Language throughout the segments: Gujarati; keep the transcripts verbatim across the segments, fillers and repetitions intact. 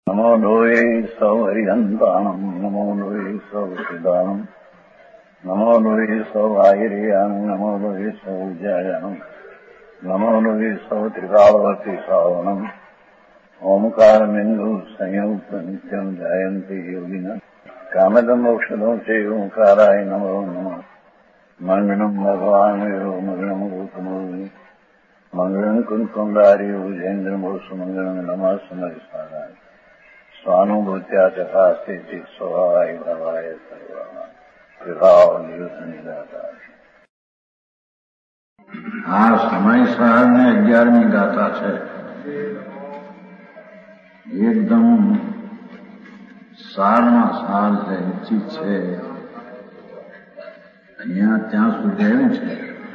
નમો લોહે સૌ હરિહંતાણમ નમો લોહે સૌ સિદાનમ નમો લોહે સૌ આયર્યાણમ નમો લોહે સૌ જયાણમ નમો લોહે સૌ ત્રિકાળવતી સાવણમ ઓમકારમિંદુ સંયુક્ત નિત્યમ જાયંતિ યોગિના કામદમ ઔષધો છે ઓંકારાય નમો નમઃ મંગળમ ભગવાન વિરો મંગળમ ગૌતમોર્મિ મંગળમ કુંકુંડારી ઉજેન્દ્રમોષ મંગળમ નમઃ સમરિસારાય સ્વાનુભૂત્યા તથા સ્થિતિ સ્વભાવાય ભાવાય સર્વા વિભાવ નિયુદ્ધ નિદાતા. આ સમય સાર ને અગિયારમી ગાથા છે. એકદમ સારમાં સાર છે, ઉચિત છે. અહીંયા ત્યાં સુધી આવ્યું છે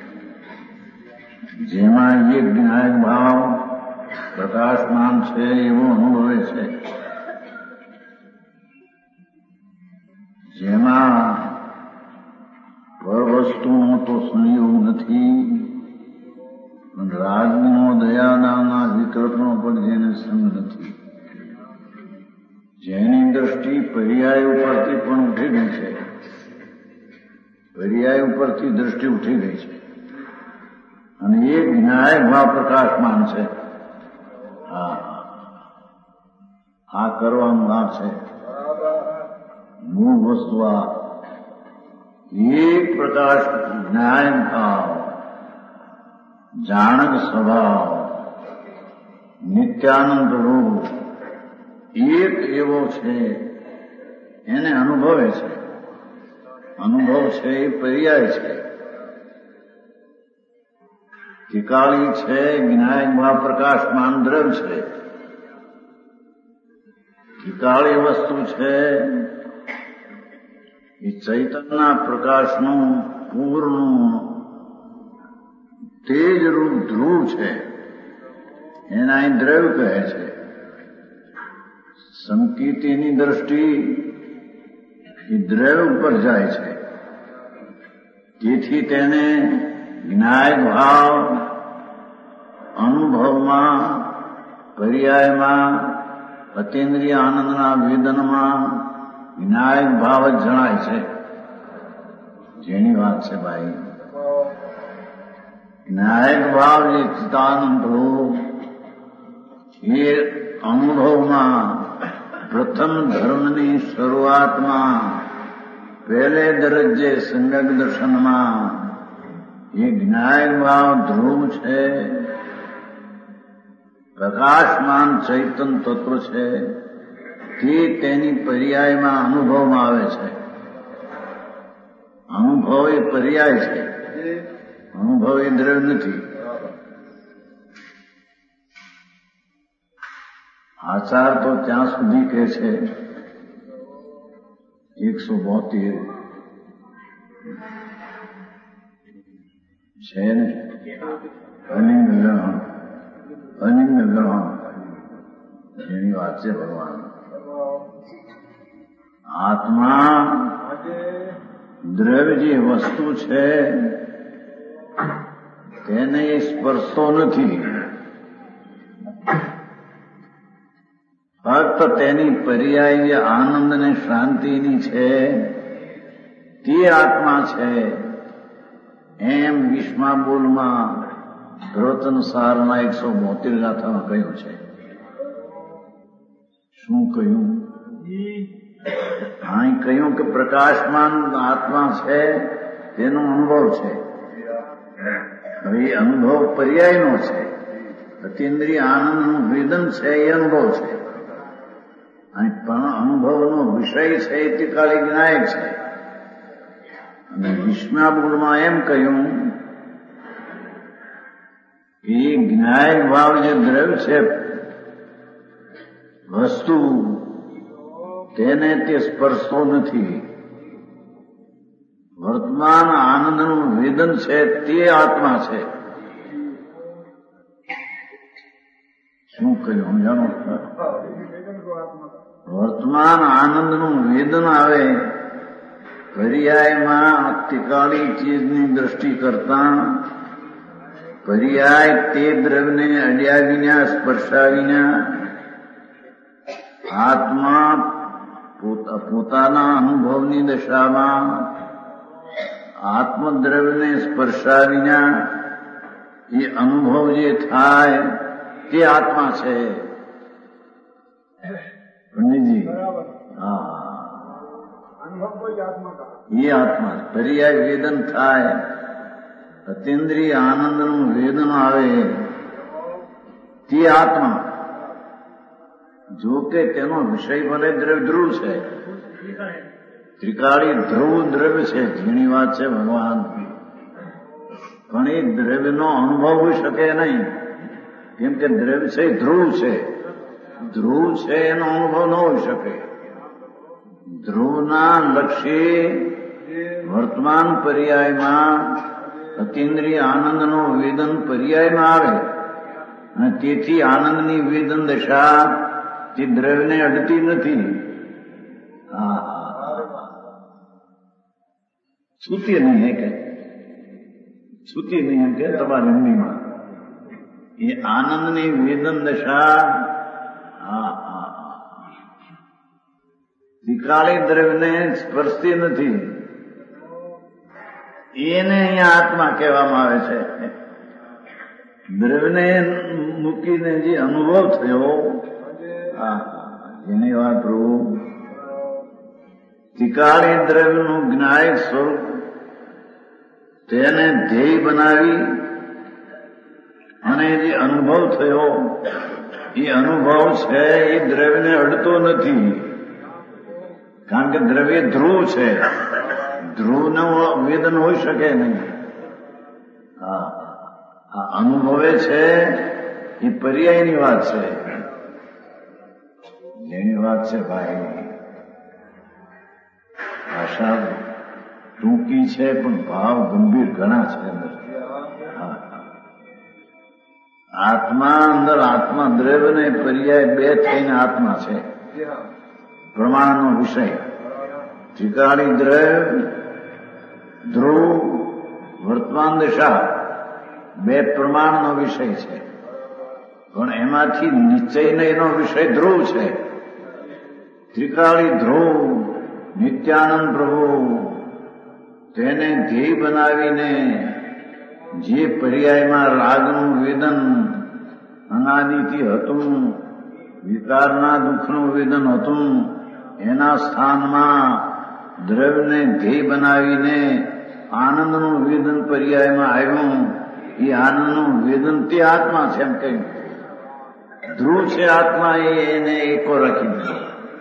જેમાં એક વિનાયક ભાવ પ્રકાશમાન છે એવો અનુભવે છે, જેમાં પરવસ્તુનો તો સંયોગ નથી, પણ રાગનો દયાના વિકલ્પનો પણ જેને સંગ નથી, જેની દ્રષ્ટિ પર્યાય ઉપરથી પણ ઉઠી ગઈ છે, પર્યાય ઉપરથી દ્રષ્ટિ ઉઠી ગઈ છે અને એ વિનાયક ભાવ પ્રકાશમાન છે. હા, આ કરવાનું આ છે મૂળ વસ્તુ. આ એક પ્રકાશ જ્ઞાન ભાવ, જાણક સ્વભાવ, નિત્યાનંદ રૂપ એક એવો છે, એને અનુભવે છે. અનુભવ છે એ પર્યાય છે, ત્રિકાળી છે, વિનાયક ભાવ પ્રકાશમાન દ્રવ્ય છે. ત્રિકાળી વસ્તુ છે એ ચૈતન્યના પ્રકાશનું પૂર્ણનું તેજરૂપ ધ્રુવ છે, એના એ દ્રવ્ય કહે છે. સંકિતિની દ્રષ્ટિ એ દ્રવ્ય ઉપર જાય છે, તેથી તેને વિનાયક ભાવ અનુભવમાં, પર્યાયમાં, અતીન્દ્રિય આનંદના વેદનમાં વિનાયક ભાવ જ જણાય છે. જેની વાત છે ભાઈ, વિનાયક ભાવ જે ચિદાનંદ રૂપ એ અનુભવમાં પ્રથમ ધર્મની શરૂઆતમાં પહેલે દરજ્જે સંગક દર્શનમાં એ વિનાયક ભાવ ધ્રુવ છે, પ્રકાશમાન ચૈતન તત્વ છે. તે તેની પર્યાયમાં અનુભવમાં આવે છે. અનુભવ એ પર્યાય છે, અનુભવ એ દ્રવ્ય નથી. આચાર તો ત્યાં સુધી કહે છે એકસો બોતેર છે ને, અનિંદ ગ્રહણ, અનિંદ ગ્રહણ એની વાત છે ભગવાન. આત્મા દ્રવ્ય જે વસ્તુ છે તેને સ્પર્શતો નથી, ફક્ત તેની પર્યાય જે આનંદ ને શાંતિની છે તે આત્મા છે. એમ વિશ્મા બોલમાં પ્રવચન સારના એકસો બોતેર ગાથામાં કહ્યું છે. શું કહ્યું? અહીં કહ્યું કે પ્રકાશમાન આત્મા છે તેનો અનુભવ છે. હવે અનુભવ પર્યાયનો છે, અતીન્દ્રિય આનંદનું વેદન છે એ અનુભવ છે. પણ અનુભવનો વિષય છે એ ત્રિકાળી વિનાયક છે. અને વિષ્માબુલમાં એમ કહ્યું કે વિનાયક ભાવ જે દ્રવ્ય છે વસ્તુ, તેને તે સ્પર્શતો નથી. વર્તમાન આનંદનું વેદન છે તે આત્મા છે. શું કહ્યું જાણો? વર્તમાન આનંદનું વેદન આવે પર્યાયમાં ત્રિકાળી ચીજની દ્રષ્ટિ કરતા પર્યાય તે દ્રવ્યને અડ્યા વિના, સ્પર્શા વિના આત્મા પોતાના અનુભવની દશામાં આત્મદ્રવ્યને સ્પર્શા વિના એ અનુભવ જે થાય તે આત્મા છે. પંડિતજી, હા, એ આત્મા પર્યાય વેદન થાય, અતિન્દ્રિય આનંદનું વેદન આવે તે આત્મા. જો કે તેનો વિષય ભલે દ્રવ્ય ધ્રુવ છે, ત્રિકાળી ધ્રુવ દ્રવ્ય છે, ઝીણી વાત છે ભગવાન, પણ એ દ્રવ્યનો અનુભવ હોઈ શકે નહીં, કેમ કે દ્રવ્ય છે ધ્રુવ છે. ધ્રુવ છે એનો અનુભવ ન હોઈ શકે. ધ્રુવના લક્ષ્ય વર્તમાન પર્યાયમાં અતિન્દ્રિય આનંદનો વેદન પર્યાયમાં આવે અને તેથી આનંદની વેદન દશા તે દ્રવ્યને અડતી નથી. હા, છૂતી નહીં હે કે છૂતી નહીં એમ કે તમારી હિન્દીમાં એ આનંદની વેદન દશા. હા હા ત્રિકાળી દ્રવ્યને સ્પર્શતી નથી. એને અહીંયા આત્મા કહેવામાં આવે છે. દ્રવ્યને મૂકીને જે અનુભવ થયો, હા, જેની વાત પ્રભુ ત્રિકાળી દ્રવ્યનું જ્ઞાયક સ્વરૂપ તેને ધ્યેય બનાવી અને જે અનુભવ થયો એ અનુભવ છે એ દ્રવ્યને અડતો નથી, કારણ કે દ્રવ્ય ધ્રુવ છે. ધ્રુવનું વેદન હોઈ શકે નહીં. હા, આ અનુભવે છે એ પર્યાયની વાત છે, જેની વાત છે ભાઈ. ભાષા ટૂંકી છે પણ ભાવ ગંભીર ઘણા છે અંદર. આત્મા અંદર આત્મા દ્રવ્ય ને પર્યાય બે થઈને આત્મા છે. પ્રમાણનો વિષય ત્રિકાળી દ્રવ્ય ધ્રુવ વર્તમાન દશા બે પ્રમાણનો વિષય છે, પણ એમાંથી નિશ્ચયનો વિષય ધ્રુવ છે. ત્રિકાળી ધ્રુવ નિત્યાનંદ પ્રભુ તેને ધ્યેય બનાવીને જે પર્યાયમાં રાગનું વેદન અનાદિથી હતું, વિકારના દુઃખનું વેદન હતું, એના સ્થાનમાં દ્રવ્યને ધ્યેય બનાવીને આનંદનું વેદન પર્યાયમાં આવ્યું. એ આનંદનું વેદન તે આત્મા છે એમ કહ્યું. ધ્રુવ છે આત્મા, એને એકો રાખી દીધો.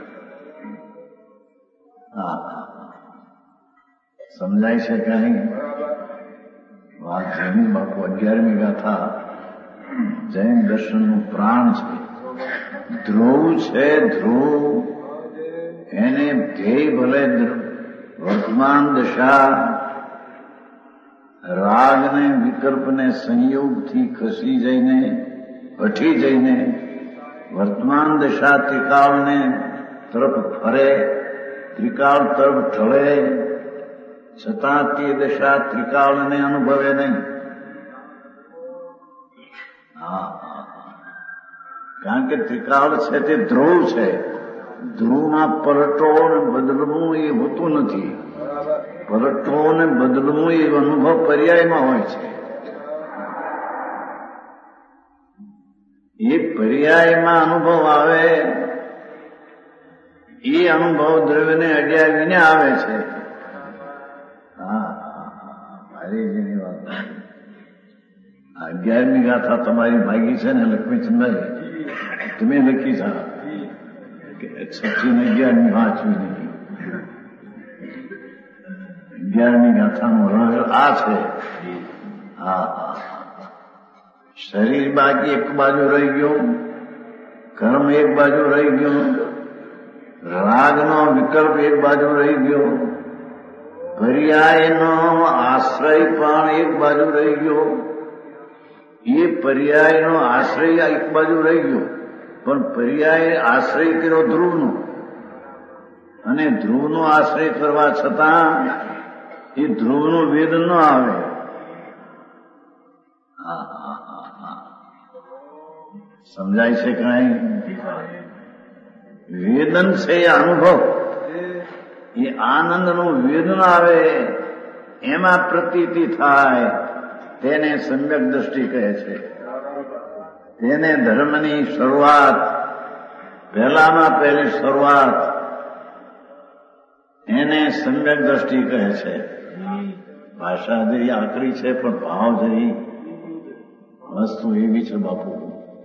હા, સમજાય છે કઈ વાત? જૈન બાપુ અગિયારમી ગાથા જૈન દર્શનનું પ્રાણ છે. ધ્રુવ છે ધ્રુવ, એને ધ્યેય ભલે વર્તમાન દશા રાગને વિકલ્પને સંયોગથી ખસી જઈને હઠી જઈને વર્તમાન દશા ત્રિકાળને તરફ ફરે, ત્રિકાળ તરફ ઢળે, છતાં તે દશા ત્રિકાળને અનુભવે નહીં. હા, કારણ કે ત્રિકાળ છે તે ધ્રુવ છે. ધ્રુવમાં પલટો ને બદલવું એ હોતું નથી. પલટો ને બદલવું એ અનુભવ પર્યાયમાં હોય છે. એ પર્યાયમાં અનુભવ આવે, એ અનુભવ દ્રવ્યને અડ્યા વિને આવે છે. હા, મારી જેની વાત અગિયારમી ગાથા તમારી ભાગી છે ને લક્ષ્મીચંદ્રભાઈ, તમે લખી છે કે છઠ્ઠી ને અગિયારમી વાંચવી નહીં. અગિયારમી ગાથાનું રહસ્ય આ છે. હા, શરીર બાકી એક બાજુ રહી ગયું, કર્મ એક બાજુ રહી ગયું, રાગનો વિકલ્પ એક બાજુ રહી ગયો, પર્યાયનો આશ્રય પણ એક બાજુ રહી ગયો. એ પર્યાયનો આશ્રય એક બાજુ રહી ગયો, પણ પર્યાય આશ્રય કર્યો ધ્રુવનો, અને ધ્રુવનો આશ્રય કરવા છતાં એ ધ્રુવનું વેદ ન આવે. હા, હા, હા, હા, સમજાય છે કઈ? વેદન છે એ અનુભવ, એ આનંદનું વેદન આવે એમાં પ્રતીતિ થાય તેને સમ્યક દ્રષ્ટિ કહે છે. તેને ધર્મની શરૂઆત, પહેલામાં પહેલી શરૂઆત એને સમ્યક દ્રષ્ટિ કહે છે. ભાષા જેવી આકરી છે પણ ભાવ જેવી વસ્તુ એવી છે બાપુ.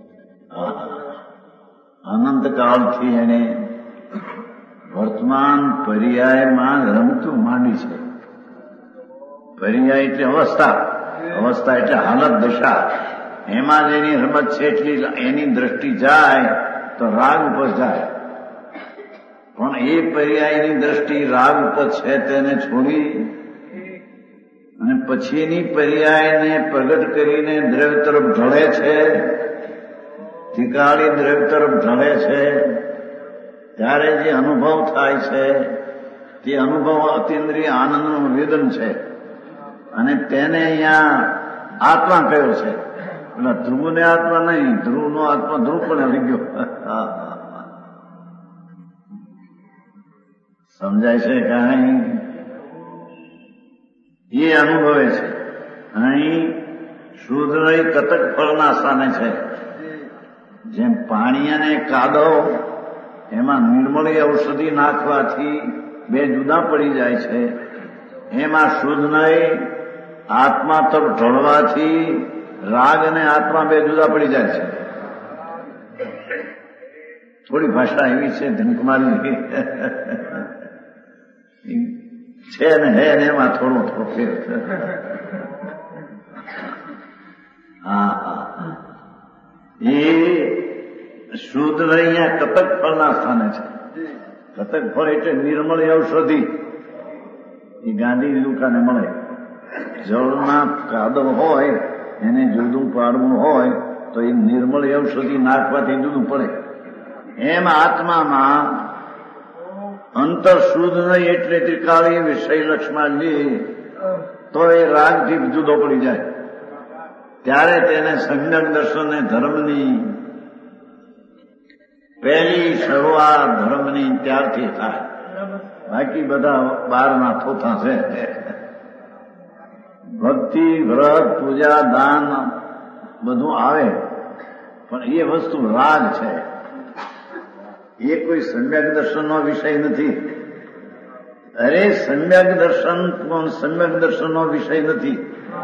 અનંતકાળથી એને વર્તમાન પર્યાયમાં રમતું માંડી છે. પર્યાય એટલે અવસ્થા, અવસ્થા એટલે હાલત, દશા. એમાં જ એની રમત છે. એટલી એની દ્રષ્ટિ જાય તો રાગ ઉપર જાય. પણ એ પર્યાયની દ્રષ્ટિ રાગ ઉપર છે તેને છોડી અને પછીની પર્યાયને પ્રગટ કરીને દ્રવ્ય તરફ ઢળે છે, ઠીકાળી દ્રવ્ય તરફ ઢળે છે. ત્યારે જે અનુભવ થાય છે તે અનુભવ અતિન્દ્રિય આનંદનું વેદન છે. અને તેને અહીંયા આત્મા કયો છે. એટલે ધ્રુવને આત્મા નહીં, ધ્રુવનો આત્મા ધ્રુવ પણ આવી ગયો. સમજાય છે કે અહીં એ અનુભવે છે. અહીં શુદ્ધ કતક ફળના સ્થાને છે. જેમ પાણી અને કાદવ એમાં નિર્મળી ઔષધિ નાખવાથી બે જુદા પડી જાય છે, એમાં શુદ્ધ નહીં આત્મા તરફ ઢળવાથી રાગ અને આત્મા બે જુદા પડી જાય છે. થોડી ભાષા એવી છે ધનકુમારી છે ને હે ને એમાં થોડો થોડો ફેર. હા હા એ શુદ્ધ અહીંયા કતક ફળના સ્થાને છે. કતક ફળ એટલે નિર્મળ ઔષધિ. એ ગાંધીની દુકાને મળે. જળમાં કાદવ હોય એને જુદું પાડવું હોય તો એ નિર્મળ ઔષધિ નાખવાથી જુદું પડે. એમ આત્મામાં અંતર શુદ્ધ નહીં એટલે ત્રિકાળી વિષય લક્ષમાં લે તો એ રાગથી જુદો પડી જાય. ત્યારે તેને સમ્યક દર્શન ધર્મની પહેલી શરૂઆત ધર્મની ત્યારથી થાય. બાકી બધા બારના થોથા છે. ભક્તિ, વ્રત, પૂજા, દાન બધું આવે પણ એ વસ્તુ રાગ છે. એ કોઈ સમ્યક દર્શનનો વિષય નથી. અરે સમ્યક દર્શન પણ સમ્યક દર્શનનો વિષય નથી.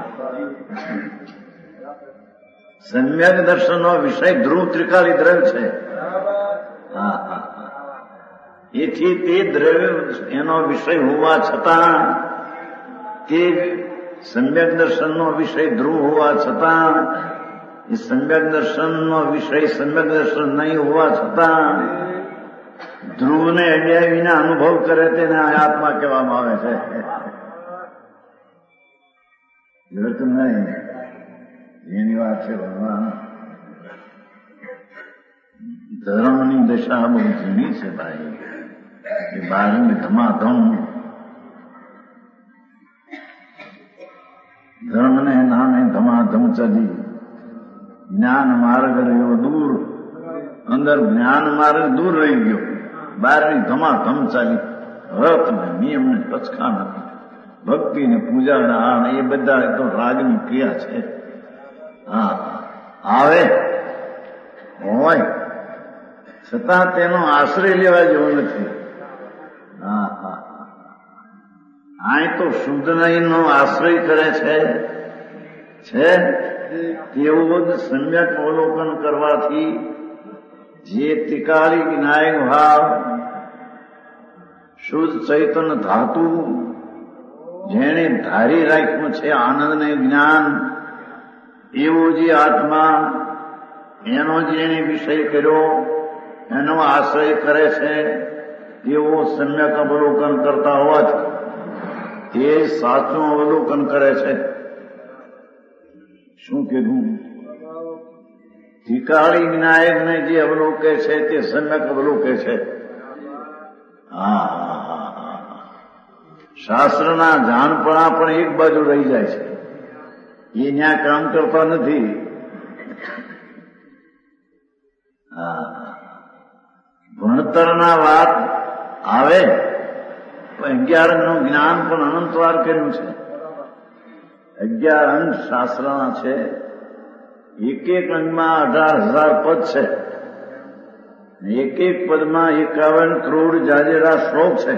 સમ્યક દર્શનનો વિષય ધ્રુવ ત્રિકાળી દ્રવ્ય છે. હા હા એથી તે દ્રવ્ય એનો વિષય હોવા છતાં, તે સમ્યક દર્શનનો વિષય ધ્રુવ હોવા છતાં, એ સમ્યક દર્શનનો વિષય સમ્યક દર્શન નહીં હોવા છતાં ધ્રુવને અડ્યા વિના અનુભવ કરે તેને આત્મા કહેવામાં આવે છે. નહીં એની વાત છે ભગવાન. ધર્મની દશા બહુ ઝીણી છે ભાઈ. એ બારની ધમાધમ ધર્મને નામે ધમાધમ ચલી. જ્ઞાન માર્ગ રહ્યો દૂર, અંદર જ્ઞાન માર્ગ દૂર રહી ગયો. બારની ધમાધમ ચાલી. વ્રત ને નિયમ ને પચકા નથી. ભક્તિ ને પૂજા ને આ એ બધા તો રાગની ક્રિયા છે. હા આવે હોય છતાં તેનો આશ્રય લેવા જેવો નથી. હા હા આ તો શુદ્ધ નહીં નો આશ્રય કરે છે છે તેવું જ સમ્યક અવલોકન કરવાથી જે ત્રિકાળી વિનાયક ભાવ શુદ્ધ ચૈતન્ય ધાતુ જેણે ધારી રાખ્યું છે આનંદ ને જ્ઞાન, એવો જે આત્મા એનો જેને વિષય કર્યો એનો આશ્રય કરે છે એવો સમ્યક અવલોકન કરતા હોવાથી એ સાચું અવલોકન કરે છે. શું કીધું? ત્રિકાળી વિનાયકને જે અવલોકે છે તે સમ્યક અવલોકે છે. હા શાસ્ત્રના જાણપણા પણ એક બાજુ રહી જાય છે. એ ત્યાં કામ કરતા નથી. ભણતરના વાત આવે તો અગિયાર અંગનું જ્ઞાન પણ અનંતવાર કર્યું છે. અગિયાર અંગ શાસ્ત્રના છે. એક એક અંગમાં અઢાર હજાર પદ છે. એક એક પદમાં એકાવન કરોડ જાજેરા શ્લોક છે.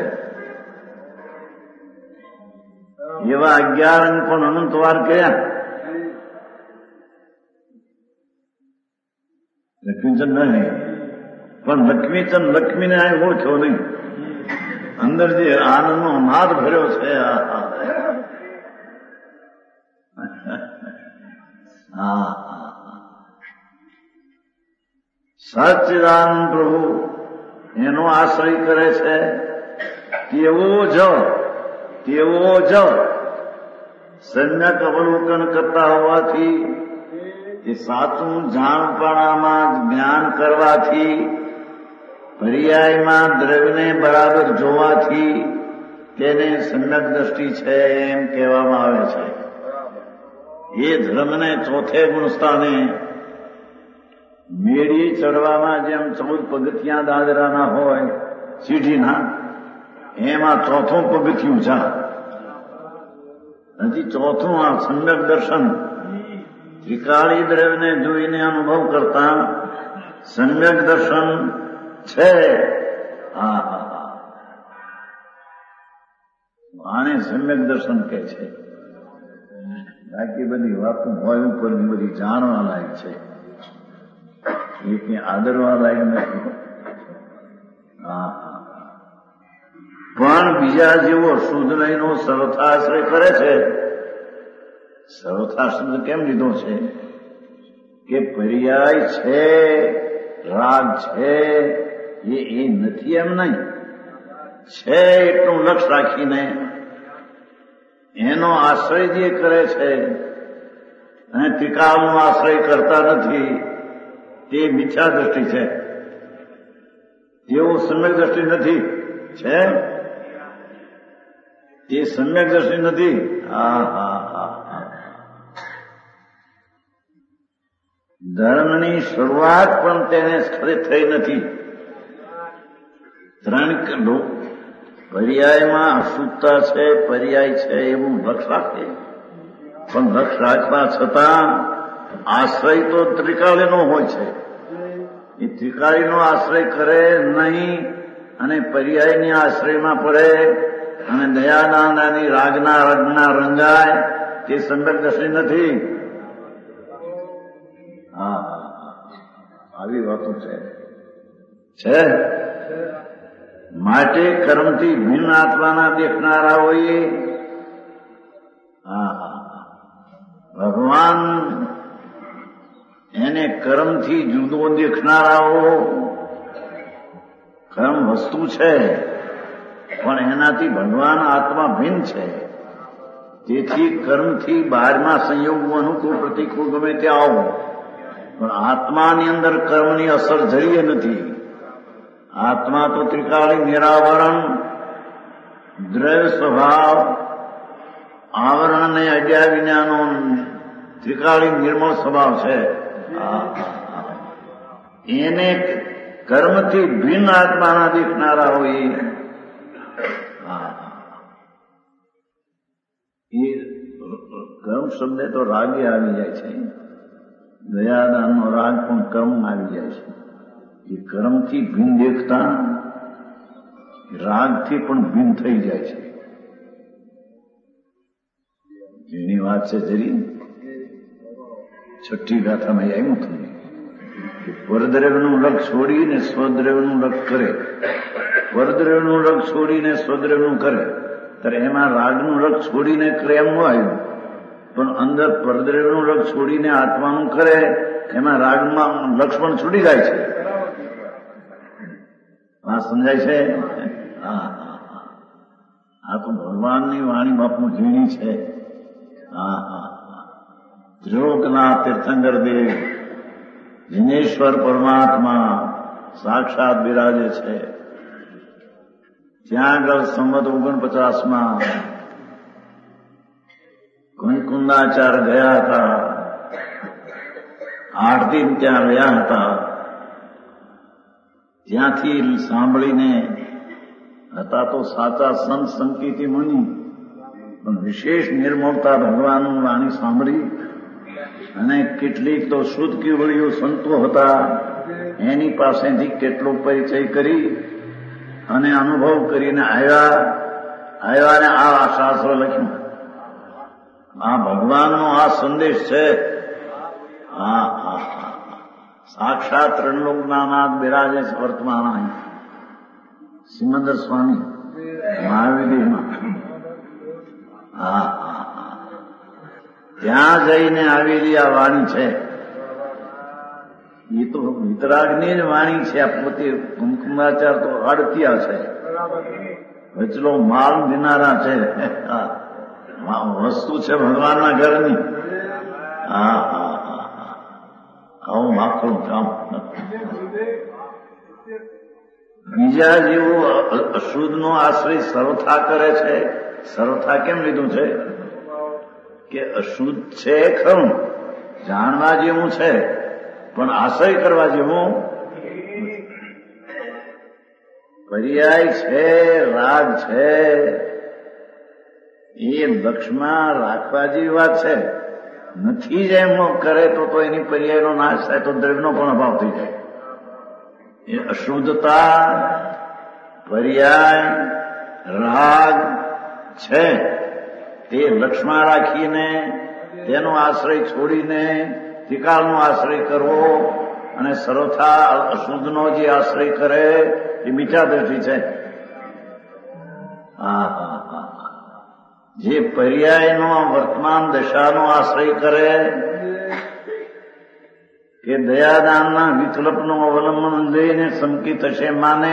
એવા અગિયાર અંગ પણ અનંતવાર કર્યા. લક્ષ્મીચંદ નહીં, પણ લક્ષ્મીચંદ લક્ષ્મીને આ ઓળખ્યો નહીં. અંદર જે આનંદનો નાદ ભર્યો છે, હા સચ્ચિદાનંદ પ્રભુ એનો આશ્રય કરે છે. તેવો જ તેવો જ સમ્યક અવલોકન કરતા હોવાથી, એ સાચું જાણપણામાં જ્ઞાન કરવાથી, પર્યાયમાં દ્રવ્યને બરાબર જોવાથી તેને સમ્યક દ્રષ્ટિ છે એમ કહેવામાં આવે છે. એ ધર્મને ચોથે ગુણસ્થાને મેળી ચડવામાં જેમ ચૌદ પગથિયા દાદરાના હોય સીઢીના, એમાં ચોથું પગથિયું છે. હજી ચોથું આ સમ્યક દર્શન, ત્રિકાળી દ્રવ્યને જોઈને અનુભવ કરતા સમ્યક દર્શન છે. હા હા હા આને સમ્યક દર્શન કહે છે. બાકી બધી વાતો હોય ઉપર બધી જાણવા લાયક છે, એ કઈ આદરવા લાયક નથી. હા પણ બીજા જેવો શુદ્ધ નહીંનો સર્વથાશ્રય કરે છે. સર્વથા શબ્દ કેમ લીધો છે? કે પર્યાય છે, રાગ છે, એ એ નથી એમ નહીં, છે એટલું લક્ષ રાખીને એનો આશ્રય જે કરે છે અને ત્રિકાળનો આશ્રય કરતા નથી, તે મિથ્યા દ્રષ્ટિ છે. તેવું સમ્યક દ્રષ્ટિ નથી. છે તે સમ્યક દ્રષ્ટિ નથી. હા હા હા ધર્મની શરૂઆત પણ તેને થઈ નથી. ત્રણ પર્યાયમાં અશુદ્ધતા છે, પર્યાય છે એવું લક્ષ રાખે, પણ લક્ષ રાખવા છતાં આશ્રય તો ત્રિકાળીનો હોય છે. એ ત્રિકાળીનો આશ્રય કરે નહીં અને પર્યાયની આશ્રયમાં પડે અને દયાદાની રાગના રંગના રંગાય, તે સમ્યક દ્રષ્ટિ નથી. હા આવી વાતો છે છે માટે કર્મથી ભિન્ન આત્માના દેખનારાઓએ ભગવાન એને કર્મથી જુદો દેખનારાઓ, કર્મ વસ્તુ છે પણ એનાથી ભગવાન આત્મા ભિન્ન છે. તેથી કર્મથી બહારમાં સંયોગો અનુકૂળ પ્રતિકૂળ ગમે તે આવો, પણ આત્માની અંદર કર્મની અસર જરીએ નથી. આત્મા તો ત્રિકાળી નિરાવરણ, દ્રવ્ય સ્વભાવ, આવરણને અડ્યા વિનાનો ત્રિકાળી નિર્મળ સ્વભાવ છે. એને કર્મથી ભિન્ન આત્માના દેખનારા હોય એ કર્મ શબ્દ તો રાગે આવી જાય છે. દયાદાનનો રાગ પણ કર્મ આવી જાય છે. એ કર્મથી ભિન્ન દેખતા રાગથી પણ ભિન્ન થઈ જાય છે. એની વાત છે જરી છઠ્ઠી ગાથામાં આવ્યું તમને, પરદ્રવ્યનું લગ છોડીને સ્વદ્રવ્યનું લગ કરે, પરદ્રવ્યનું લગ છોડીને સ્વદ્રવ્યનું કરે, ત્યારે એમાં રાગનું લગ છોડીને કરે એમ ન આવ્યું, પણ અંદર પરદ્રવ્યનું લગ છોડીને આત્માનું કરે, એમાં રાગમાં લક્ષ છૂટી જાય છે. આ સમજાય છે? હા આ તો ભગવાનની વાણી બાપનું ઝીણી છે. હા હા ત્રિલોકનાથ તીર્થંકર દેવ જિનેશ્વર પરમાત્મા સાક્ષાત બિરાજે છે. ત્યાં આગળ સંવત ઓગણપચાસમાં કુંકુંદાચાર્ય ગયા હતા. આઠ દિન ત્યાં રહ્યા હતા. ત્યાંથી સાંભળીને હતા તો સાચા સંત સંકિતી મુનિ, પણ વિશેષ નિર્મળતા ભગવાનનું વાણી સાંભળી અને કેટલીક તો શુદ્ધ કેવળીઓ સંતો હતા એની પાસેથી કેટલો પરિચય કરી અને અનુભવ કરીને આવ્યા આવ્યા ને આ શાસ્ત્ર લખ્યું. આ ભગવાનનો આ સંદેશ છે. હા હા હા સાક્ષાત ત્રણલોકના નાથ બિરાજે છે વર્તમાન સિમંદર સ્વામી મહાવીરમાં. હા હા હા ત્યાં જઈને આવેલી આ વાણી છે. એ તો વિતરાગની જ વાણી છે. આ પોતે કુમકુમાચાર તો અડતિયા છે, વચલો માલ દિનારા છે. વસ્તુ છે ભગવાનના ઘરની. હા હા હા હા આવું માખણું કામ. બીજા જેવું અશુદ્ધનો આશ્રય સર્વથા કરે છે. સર્વથા કેમ લીધું છે કે અશુદ્ધ છે ખરું, જાણવા જેવું છે, પણ આશ્રય કરવા જેવું પર્યાય છે, રાગ છે. એ લક્ષમાં રાખવા જેવી વાત છે. નથી જ એમ કરે તો તો એની પર્યાયનો નાશ થાય, તો દ્રવ્યનો પણ અભાવ થઈ જાય. એ અશુદ્ધતા પર્યાય રાગ છે તે લક્ષમાં રાખીને તેનો આશ્રય છોડીને ત્રિકાળનો આશ્રય કરવો અને સર્વથા અશુદ્ધનો જે આશ્રય કરે એ મીઠા દ્રષ્ટિ છે. હા હા હા જે પર્યાયનો વર્તમાન દશાનો આશ્રય કરે કે દયાદાનના વિકલ્પનું અવલંબન લઈને સંકિત હશે માને,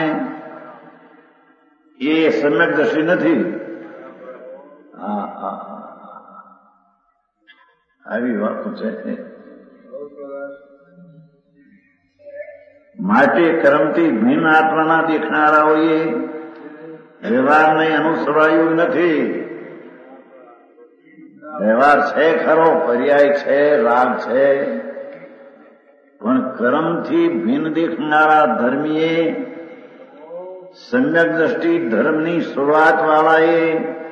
એ સમ્યક દ્રષ્ટિ નથી. હા હા આવી વાતો છે. માટે કર્મથી ભિન્ન આત્માના દેખનારાઓએ વ્યવહારને અનુસરાયું નથી. વ્યવહાર છે ખરો, પર્યાય છે, રાગ છે, પણ કર્મથી ભિન્ન દેખનારા ધર્મીએ, સમ્યક દ્રષ્ટિ ધર્મની શરૂઆત વાળાએ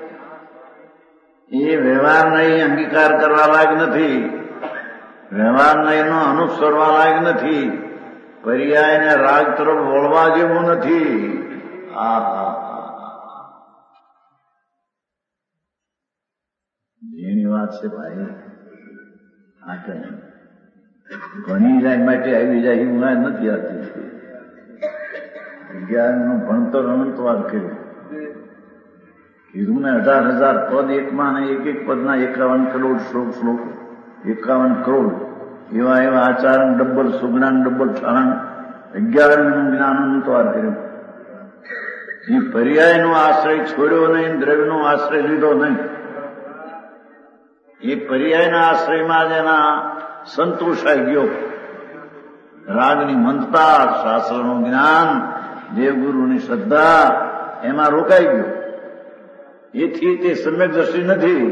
એ વ્યવહાર નહીં અંગીકાર કરવા લાયક નથી, વ્યવહાર નહીંનો અનુસરવા લાયક નથી, પર્યાય ને રાગ તરફ વળવા જેવું નથી. આ એની વાત છે ભાઈ. આ કઈ ભણી જાય માટે આવી જાય એવું નથી આવતી. વિજ્ઞાનનું ભણતર અનંતવાર કર્યું. કીધું ને અઢાર હજાર પદ એકમાં ને એક એક પદના એકાવન કરોડ શ્લોક શ્લોક એકાવન કરોડ એવા એવા આચારણ ડબ્બલ સુજ્ઞાન ડબ્બલ ઠારણ વિજ્ઞાનનું જ્ઞાન અનંતવાર કર્યું. એ પર્યાયનો આશ્રય છોડ્યો નહીં, દ્રવ્યનો આશ્રય લીધો નહીં. એ પર્યાયના આશ્રયમાં જ એના સંતોષાઈ ગયો. રાગની મંતતા, શાસ્ત્રનું જ્ઞાન, દેવગુરુની શ્રદ્ધા એમાં રોકાઈ ગયો. એથી તે સમ્યક દ્રષ્ટિ નથી.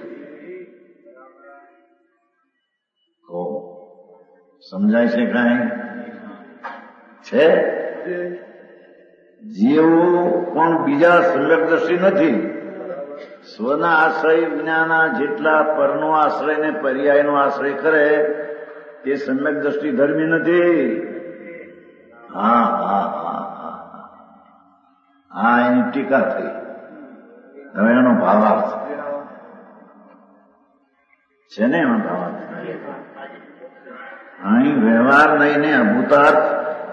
સમજાય છે કાંઈ છે? જેવું પણ બીજા સમ્યક દ્રષ્ટિ નથી. સ્વના આશ્રય જ્ઞાના જેટલા પરનો આશ્રય ને પર્યાયનો આશ્રય કરે તે સમ્યક દ્રષ્ટિ ધર્મી નથી. હા હા હા હા હા એની ટીકા થઈ. હવે એનો ભાવાર્થ છે ને, એનો ભાવાર્થ અહીં વ્યવહાર નહીં ને અભૂતાર્થ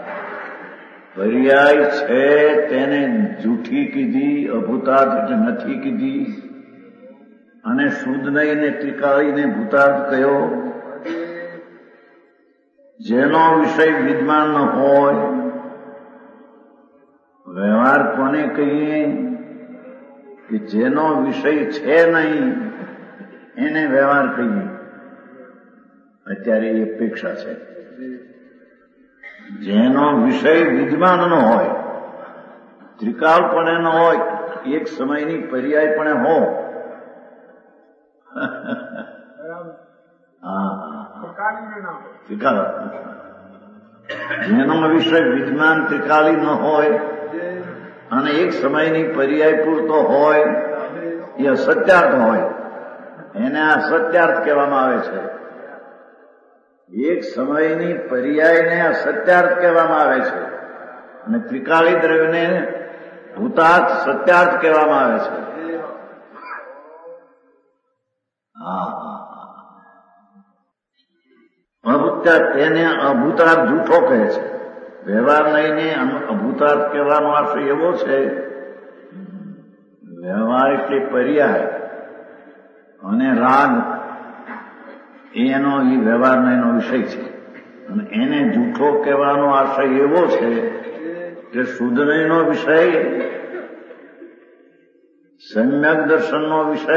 પર્યાય છે તેને જૂઠી કીધી, અભૂતાર્થ એટલે નથી કીધી, અને શુદ્ધ નહીં ને ત્રિકાળીને ભૂતાર્થ કયો. જેનો વિષય વિદ્યમાન ન હોય, વ્યવહાર કોને કહીએ કે જેનો વિષય છે નહીં એને વ્યવહાર કહીએ. અત્યારે એ અપેક્ષા છે. જેનો વિષય વિદ્યમાન ન હોય, ત્રિકાળ પણ ન હોય, એક સમયની પર્યાય પણ હો. જેનો વિષય વિજ્ઞાન ત્રિકાળી ન હોય અને એક સમયની પર્યાય પૂરતો હોય એ અસત્યાર્થ હોય, એને આ સત્યાર્થ કહેવામાં આવે છે. એક સમયની પર્યાયને અસત્યાર્થ કહેવામાં આવે છે અને ત્રિકાળી દ્રવ્યને ભૂતાર્થ સત્યાર્થ કહેવામાં આવે છે. અભૂતાર્થ તેને અભૂતાર્થ જૂઠો કહે છે. વ્યવહાર લઈને અભૂતાર્થ કહેવાનો આશય એવો છે, વ્યવહાર એટલે પર્યાય અને રાગ એનો એ વ્યવહારનો એનો વિષય છે, અને એને જૂઠો કહેવાનો આશય એવો છે કે શુદ્ધનો વિષય, સમ્યક દર્શનનો વિષય,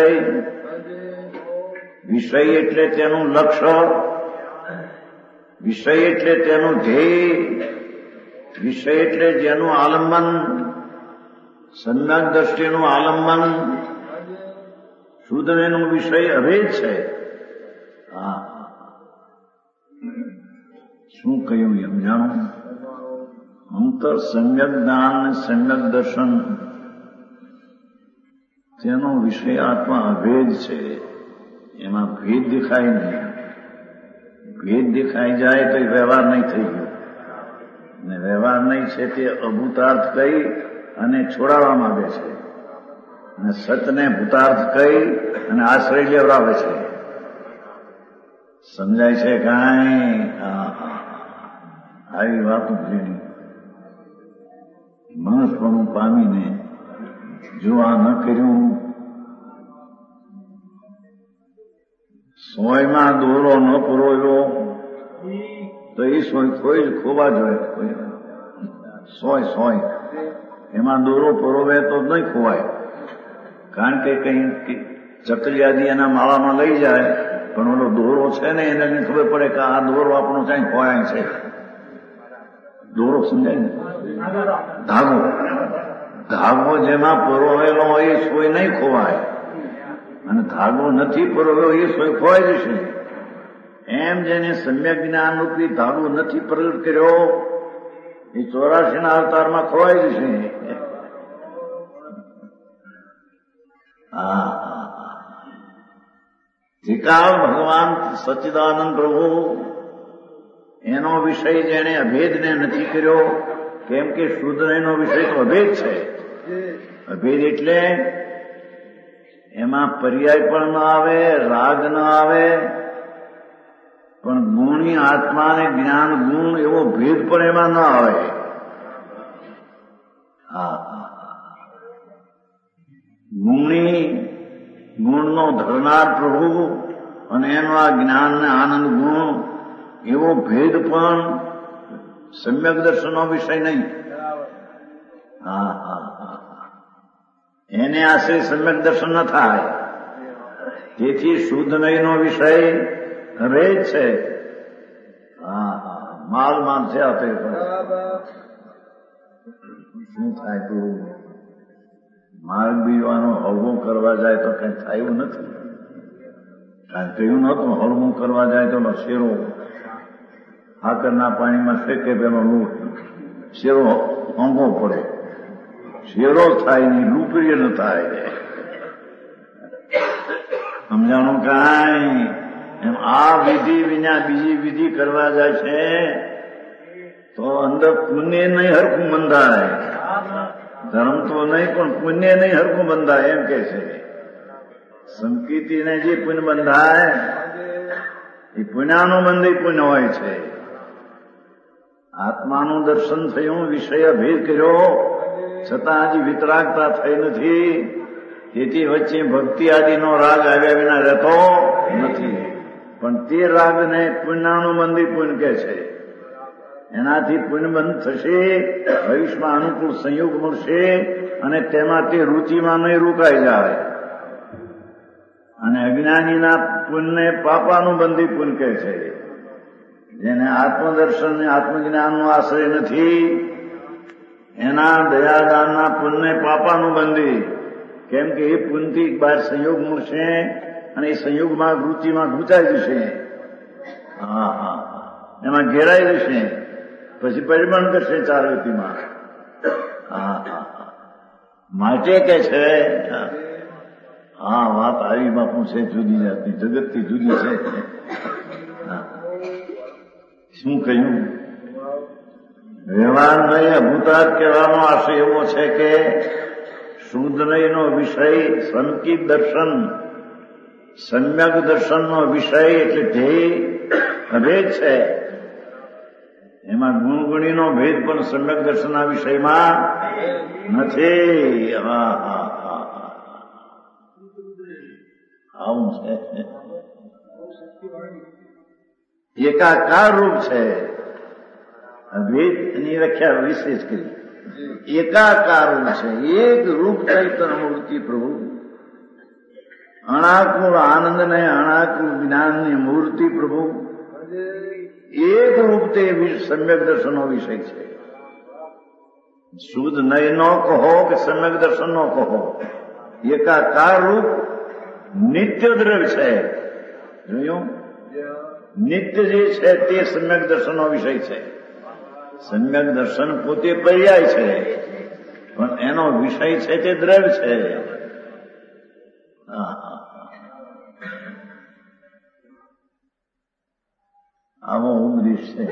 વિષય એટલે તેનું લક્ષ્ય, વિષય એટલે તેનું ધ્યેય, વિષય એટલે જેનું આલંબન, સમ્યક દ્રષ્ટિનું આલંબન, શુદ્ધનો વિષય અભેદ છે. હા, શું કહ્યું એમ જાણો? અંતર સમ્યક જ્ઞાન અને સમ્યક દર્શન તેનો વિષય આત્મા અભેદ છે. એમાં ભેદ દેખાય નહીં. ભેદ દેખાઈ જાય તો વ્યવહાર નહીં થઈ ગયો, અને વ્યવહાર નહીં છે તે અભૂતાર્થ કહી અને છોડાવવા માંગે છે, અને સતને ભૂતાર્થ કહી અને આશ્રય લેવડાવે છે. સમજાય છે કાંઈ? આવી વાતો જેની મનસ્પણું પામીને જો આ ન કર્યું, સોયમાં દોરો ન પરોવ્યો તો એ સોય કોઈ જ ખોવા જોઈએ. સોય સોય એમાં દોરો પરોવે તો નહીં ખોવાય, કારણ કે કઈ ચકલિયાદી એના માળામાં લઈ જાય, પણ ઓલો દોરો છે ને એને ખબર પડે કે આ દોરો આપણો ક્યાંય ખોવાય છે. દોરો સમજાય ને? ધાગો ધાગો જેમાં પરોવેલો હોય એ સોય નહીં ખોવાય, અને ધાગો નથી પરોવ્યો એ સોય ખોવાઈ જશે. એમ જેને સમ્યક જ્ઞાન રૂપી ધાગો નથી પ્રગટ કર્યો એ ચોરાશી ના અવતારમાં ખોવાઈ જશે. હા, ત્રિકાળ ભગવાન સચ્ચિદાનંદ પ્રભુ એનો વિષય જેને અભેદને નથી કર્યો, કેમ કે શુદ્ધ એનો વિષય તો અભેદ છે. અભેદ એટલે એમાં પર્યાય પણ ન આવે, રાગ ન આવે, પણ ગુણી આત્માને જ્ઞાન ગુણ એવો ભેદ પણ એમાં ન આવે. હા, ગુણી ગુણનો ધરનાર પ્રભુ અને એનો આ જ્ઞાન ને આનંદ ગુણ એવો ભેદ પણ સમ્યક દર્શનનો વિષય નહીં. હા હા હા એને આશ્રય સમ્યક દર્શન ન થાય. તેથી શુદ્ધ નહીંનો વિષય હવે જ છે. હા હા માલ માલ છે આપે શું થાય? તો માર્ગ બીવાનો હળવો કરવા જાય તો કઈ થયું નથી. કારણ કહ્યું નતું હળવું કરવા જાય તો શેરો હાકરના પાણીમાં શેકે પેલો લૂટ શેરો હોંગવો પડે. શેરો થાય નહીં, લૂપરીએ ન થાય. સમજાણું કાંઈ? એમ આ વિધિ વિના બીજી વિધિ કરવા જાય છે તો અંદર પુણ્ય નહીં હરખું બંધાય. ધર્મ તો નહીં પણ પુણ્ય નહીં હરખું બંધાય એમ કે છે. સંકીર્તિને જે પુણ્ય બંધાય એ પુણ્યનું બંધી પુણ્ય હોય છે. આત્માનું દર્શન થયું, વિષય ભેદ કર્યો, છતાં હજી વિતરાગતા થઈ નથી. તેથી વચ્ચે ભક્તિ આદિનો રાગ આવ્યા વિના રહેતો નથી. પણ તે રાગને પુણ્યનું બંધી પુણ્ય કે છે. એનાથી પુણ્ય બંધ થશે, ભવિષ્યમાં અનુકૂળ સંયોગ મળશે અને તેમાં તે રુચિમાં નહીં રોકાઈ જાય. અને અજ્ઞાનીના પુણ્ય પાપાનું બંધી પુણ્ય કહે છે. જેને આત્મદર્શન આત્મજ્ઞાનનો આશ્રય નથી એના દયાદાનના પુણ્ય પાપાનું બંધી. કેમ કે એ પુણ્યથી બહાર સંયોગ મળશે અને એ સંયોગમાં રુચિમાં ગુંચાઈ જશે. હા હા એમાં ઘેરાઈ જશે પછી પરિમાણ કરશે ચારવતીમાં. હા હા હા માટે કે છે હા વાત આવી બાપુ છે જુદી જાતની, જગતથી જુદી છે. શું કહ્યું? વ્યવહારનો અભૂતાર્થ કહેવાનો આશય એવો છે કે શુદ્ધનયનો વિષય સંકિત દર્શન, સમ્યક દર્શનનો વિષય એટલે ધ્યેય ભેદ છે. એમાં ગુણગુણીનો ભેદ પણ સમ્યક દર્શનના વિષયમાં નથી. હા હા હા આવું છે. એકાકાર રૂપ છે. ભેદની વ્યાખ્યા વિશેષ કરી. એકાકાર રૂપ છે, એક રૂપ ચૈતન્ય મૂર્તિ પ્રભુ, અણાકુળ આનંદ ને અણાકુળ જ્ઞાનની મૂર્તિ પ્રભુ, એક રૂપ તે સમ્યક દર્શનનો વિષય છે. શુદ્ધ નય નો કહો કે સમ્યક દર્શન નો કહો, એકાકાર રૂપ નિત્ય દ્રવ્ય છે. જોયું? નિત્ય જે છે તે સમ્યક દર્શનનો વિષય છે. સમ્યક દર્શન પોતે પર્યાય છે, પણ એનો વિષય છે તે દ્રવ્ય છે. આવો ઉપદેશ છે.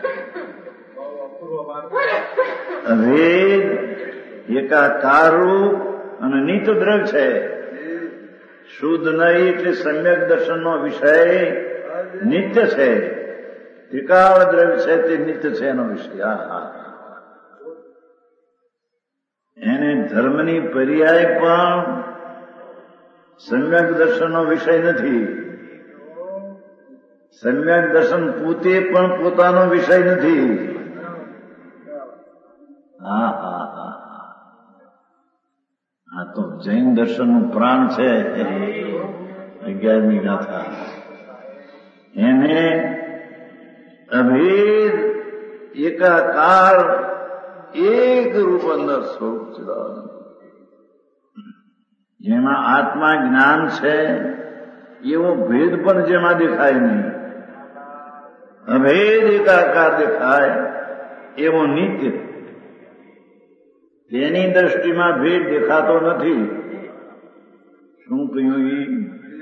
વેદ એકાકાર રૂપ અને નિત્ય દ્રવ્ય છે. શુદ્ધ નહીં એટલે સમ્યક દર્શનનો વિષય નિત્ય છે. ત્રિકાળ દ્રવ્ય છે તે નિત્ય છે એનો વિષય. હા એને ધર્મની પર્યાય પણ સમ્યક દર્શનનો વિષય નથી. સમ્યક દર્શન પોતે પણ પોતાનો વિષય નથી. હા હા હા આ તો જૈન દર્શનનું પ્રાણ છે. અગિયારમી ગાથા એને અભેદ એકાકાર એક રૂપ અંદર સ્વરૂપ ચિદાનંદ, જેમાં આત્મા જ્ઞાન છે એવો ભેદ પણ જેમાં દેખાય નહીં. અભેદ એકાકાર દેખાય એવો નિત્ય, તેની દ્રષ્ટિમાં ભેદ દેખાતો નથી. શું કહ્યું?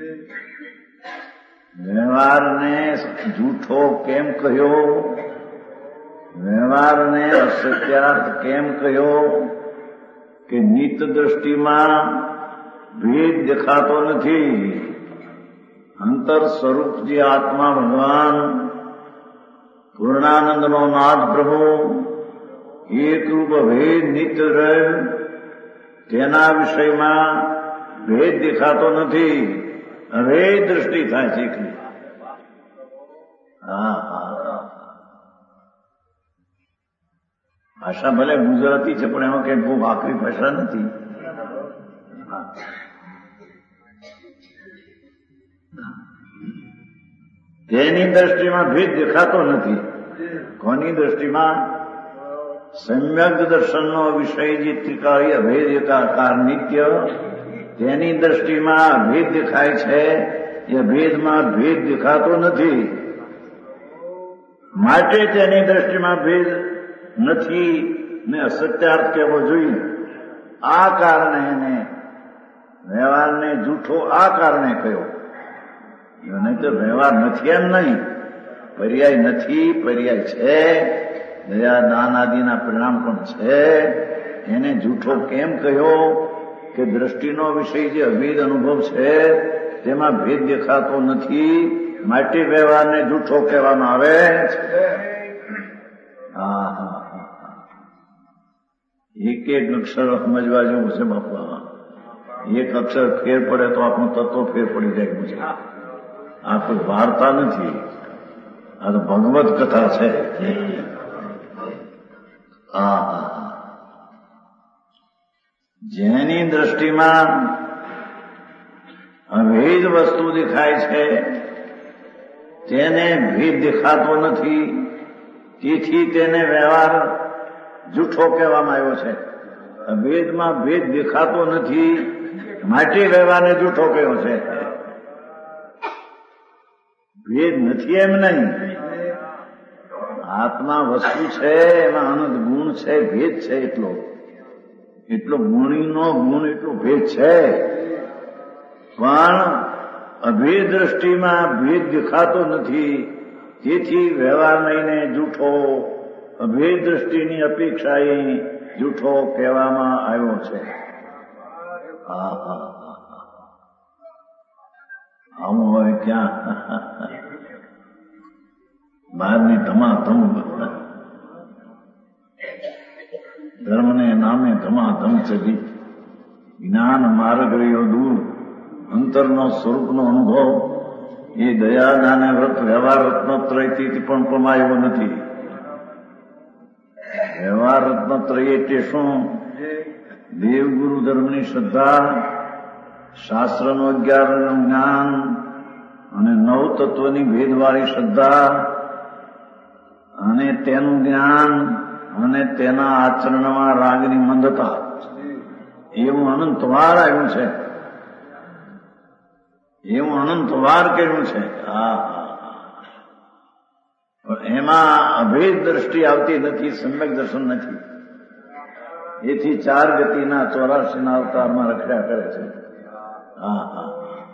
વ્યવહારને જૂઠો કેમ કહ્યો? વ્યવહારને અસત્યાર્થ કેમ કહ્યો? કે નિત્ય દ્રષ્ટિમાં ભેદ દેખાતો નથી. અંતર સ્વરૂપ જે આત્મા ભગવાન પૂર્ણાનંદનો નાથ પ્રભુ એકરૂપ ભેદ નિત્ય રહે, તેના વિષયમાં ભેદ દેખાતો નથી. હવે દ્રષ્ટિ થાય છે એકલી. હા હા ભાષા ભલે ગુજરાતી છે પણ એમાં કઈ બહુ આકરી ભાષા નથી. તેની દ્રષ્ટિમાં ભેદ દેખાતો નથી. કોની દ્રષ્ટિમાં? સમ્યક દર્શનનો વિષય જે ત્રિકાળી અભેદ એકાકાર નિત્ય, તેની દ્રષ્ટિમાં ભેદ દેખાય છે. એ ભેદમાં ભેદ દેખાતો નથી. માટે તેની દ્રષ્ટિમાં ભેદ નથી ને અસત્યાર્થ કહેવો જોઈએ. આ કારણે એને વ્યવહારને જૂઠો આ કારણે કહ્યો. નહીં તો વ્યવહાર નથી એમ નહીં, પર્યાય નથી, પર્યાય છે. દયા દાન આદિના પરિણામ પણ છે. એને જૂઠો કેમ કહ્યો? કે દ્રષ્ટિનો વિષય જે અભેદ અનુભવ છે તેમાં ભેદ દેખાતો નથી, માટે વ્યવહારને જૂઠો કહેવામાં આવે છે. હા હા એક એક અક્ષર સમજવા જેવું છે બાપા. એક અક્ષર ફેર પડે તો આપણું તત્વ ફેર પડી જાય છે. આ કોઈ વાર્તા નથી, આ તો ભગવત કથા છે. હા જેની દ્રષ્ટિમાં અભેદ વસ્તુ દેખાય છે તેને ભેદ દેખાતો નથી, તેથી તેને વ્યવહાર જૂઠો કહેવામાં આવ્યો છે. અભેદમાં ભેદ દેખાતો નથી, માટે વ્યવહારને જૂઠો કહ્યો છે. ભેદ નથી એમ નહીં. આત્મા વસ્તુ છે, એમાં અનંત ગુણ છે, ભેદ છે. એટલો એટલો ગુણીનો ગુણ એટલો ભેદ છે. પણ અભેદ દ્રષ્ટિમાં ભેદ દેખાતો નથી, તેથી વ્યવહાર લઈને જૂઠો અભેદ દ્રષ્ટિની અપેક્ષાએ જૂઠો કહેવામાં આવ્યો છે. હા હા આવું હોય ક્યાં? બહારની ધમાધમ ધર્મને નામે ધમાધમ ચડી, જ્ઞાન માર્ગ રહ્યો દૂર, અંતરનો સ્વરૂપનો અનુભવ એ દયાદાને વ્રત વ્યવહાર રત્નત્રયથી પણ પમાયો નથી. વ્યવહાર રત્નત્રય એટલે શું? દેવગુરુ ધર્મની શ્રદ્ધા, શાસ્ત્રનું અગિયારનું જ્ઞાન અને નવ તત્વની ભેદવાળી શ્રદ્ધા અને તેનું જ્ઞાન અને તેના આચરણમાં રાગની મંદતા, એવું અનંતવાર આવ્યું છે. એવું અનંતવાર કર્યું છે. હા એમાં અભેદ દ્રષ્ટિ આવતી નથી, સમ્યક દર્શન નથી. એથી ચાર ગતિના ચોરાશીના અવતારમાં રખ્યા કરે છે. હા હા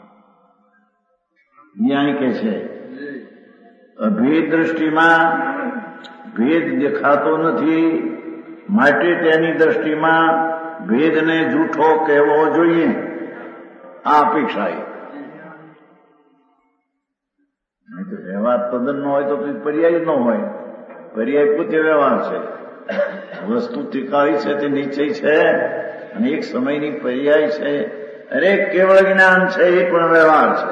ન્યાય કે છે અભેદ દ્રષ્ટિમાં ભેદ દેખાતો નથી, માટે તેની દ્રષ્ટિમાં ભેદને જૂઠો કહેવો જોઈએ. આ અપેક્ષા એ નહીં તો વ્યવહાર તદ્દન ન હોય તો પર્યાય ન હોય. પર્યાય પોતે વ્યવહાર છે. વસ્તુ ટીકાવી છે તે નિશ્ચય છે અને એક સમયની પર્યાય છે. અરે કેવળ જ્ઞાન છે એ પણ વ્યવહાર છે.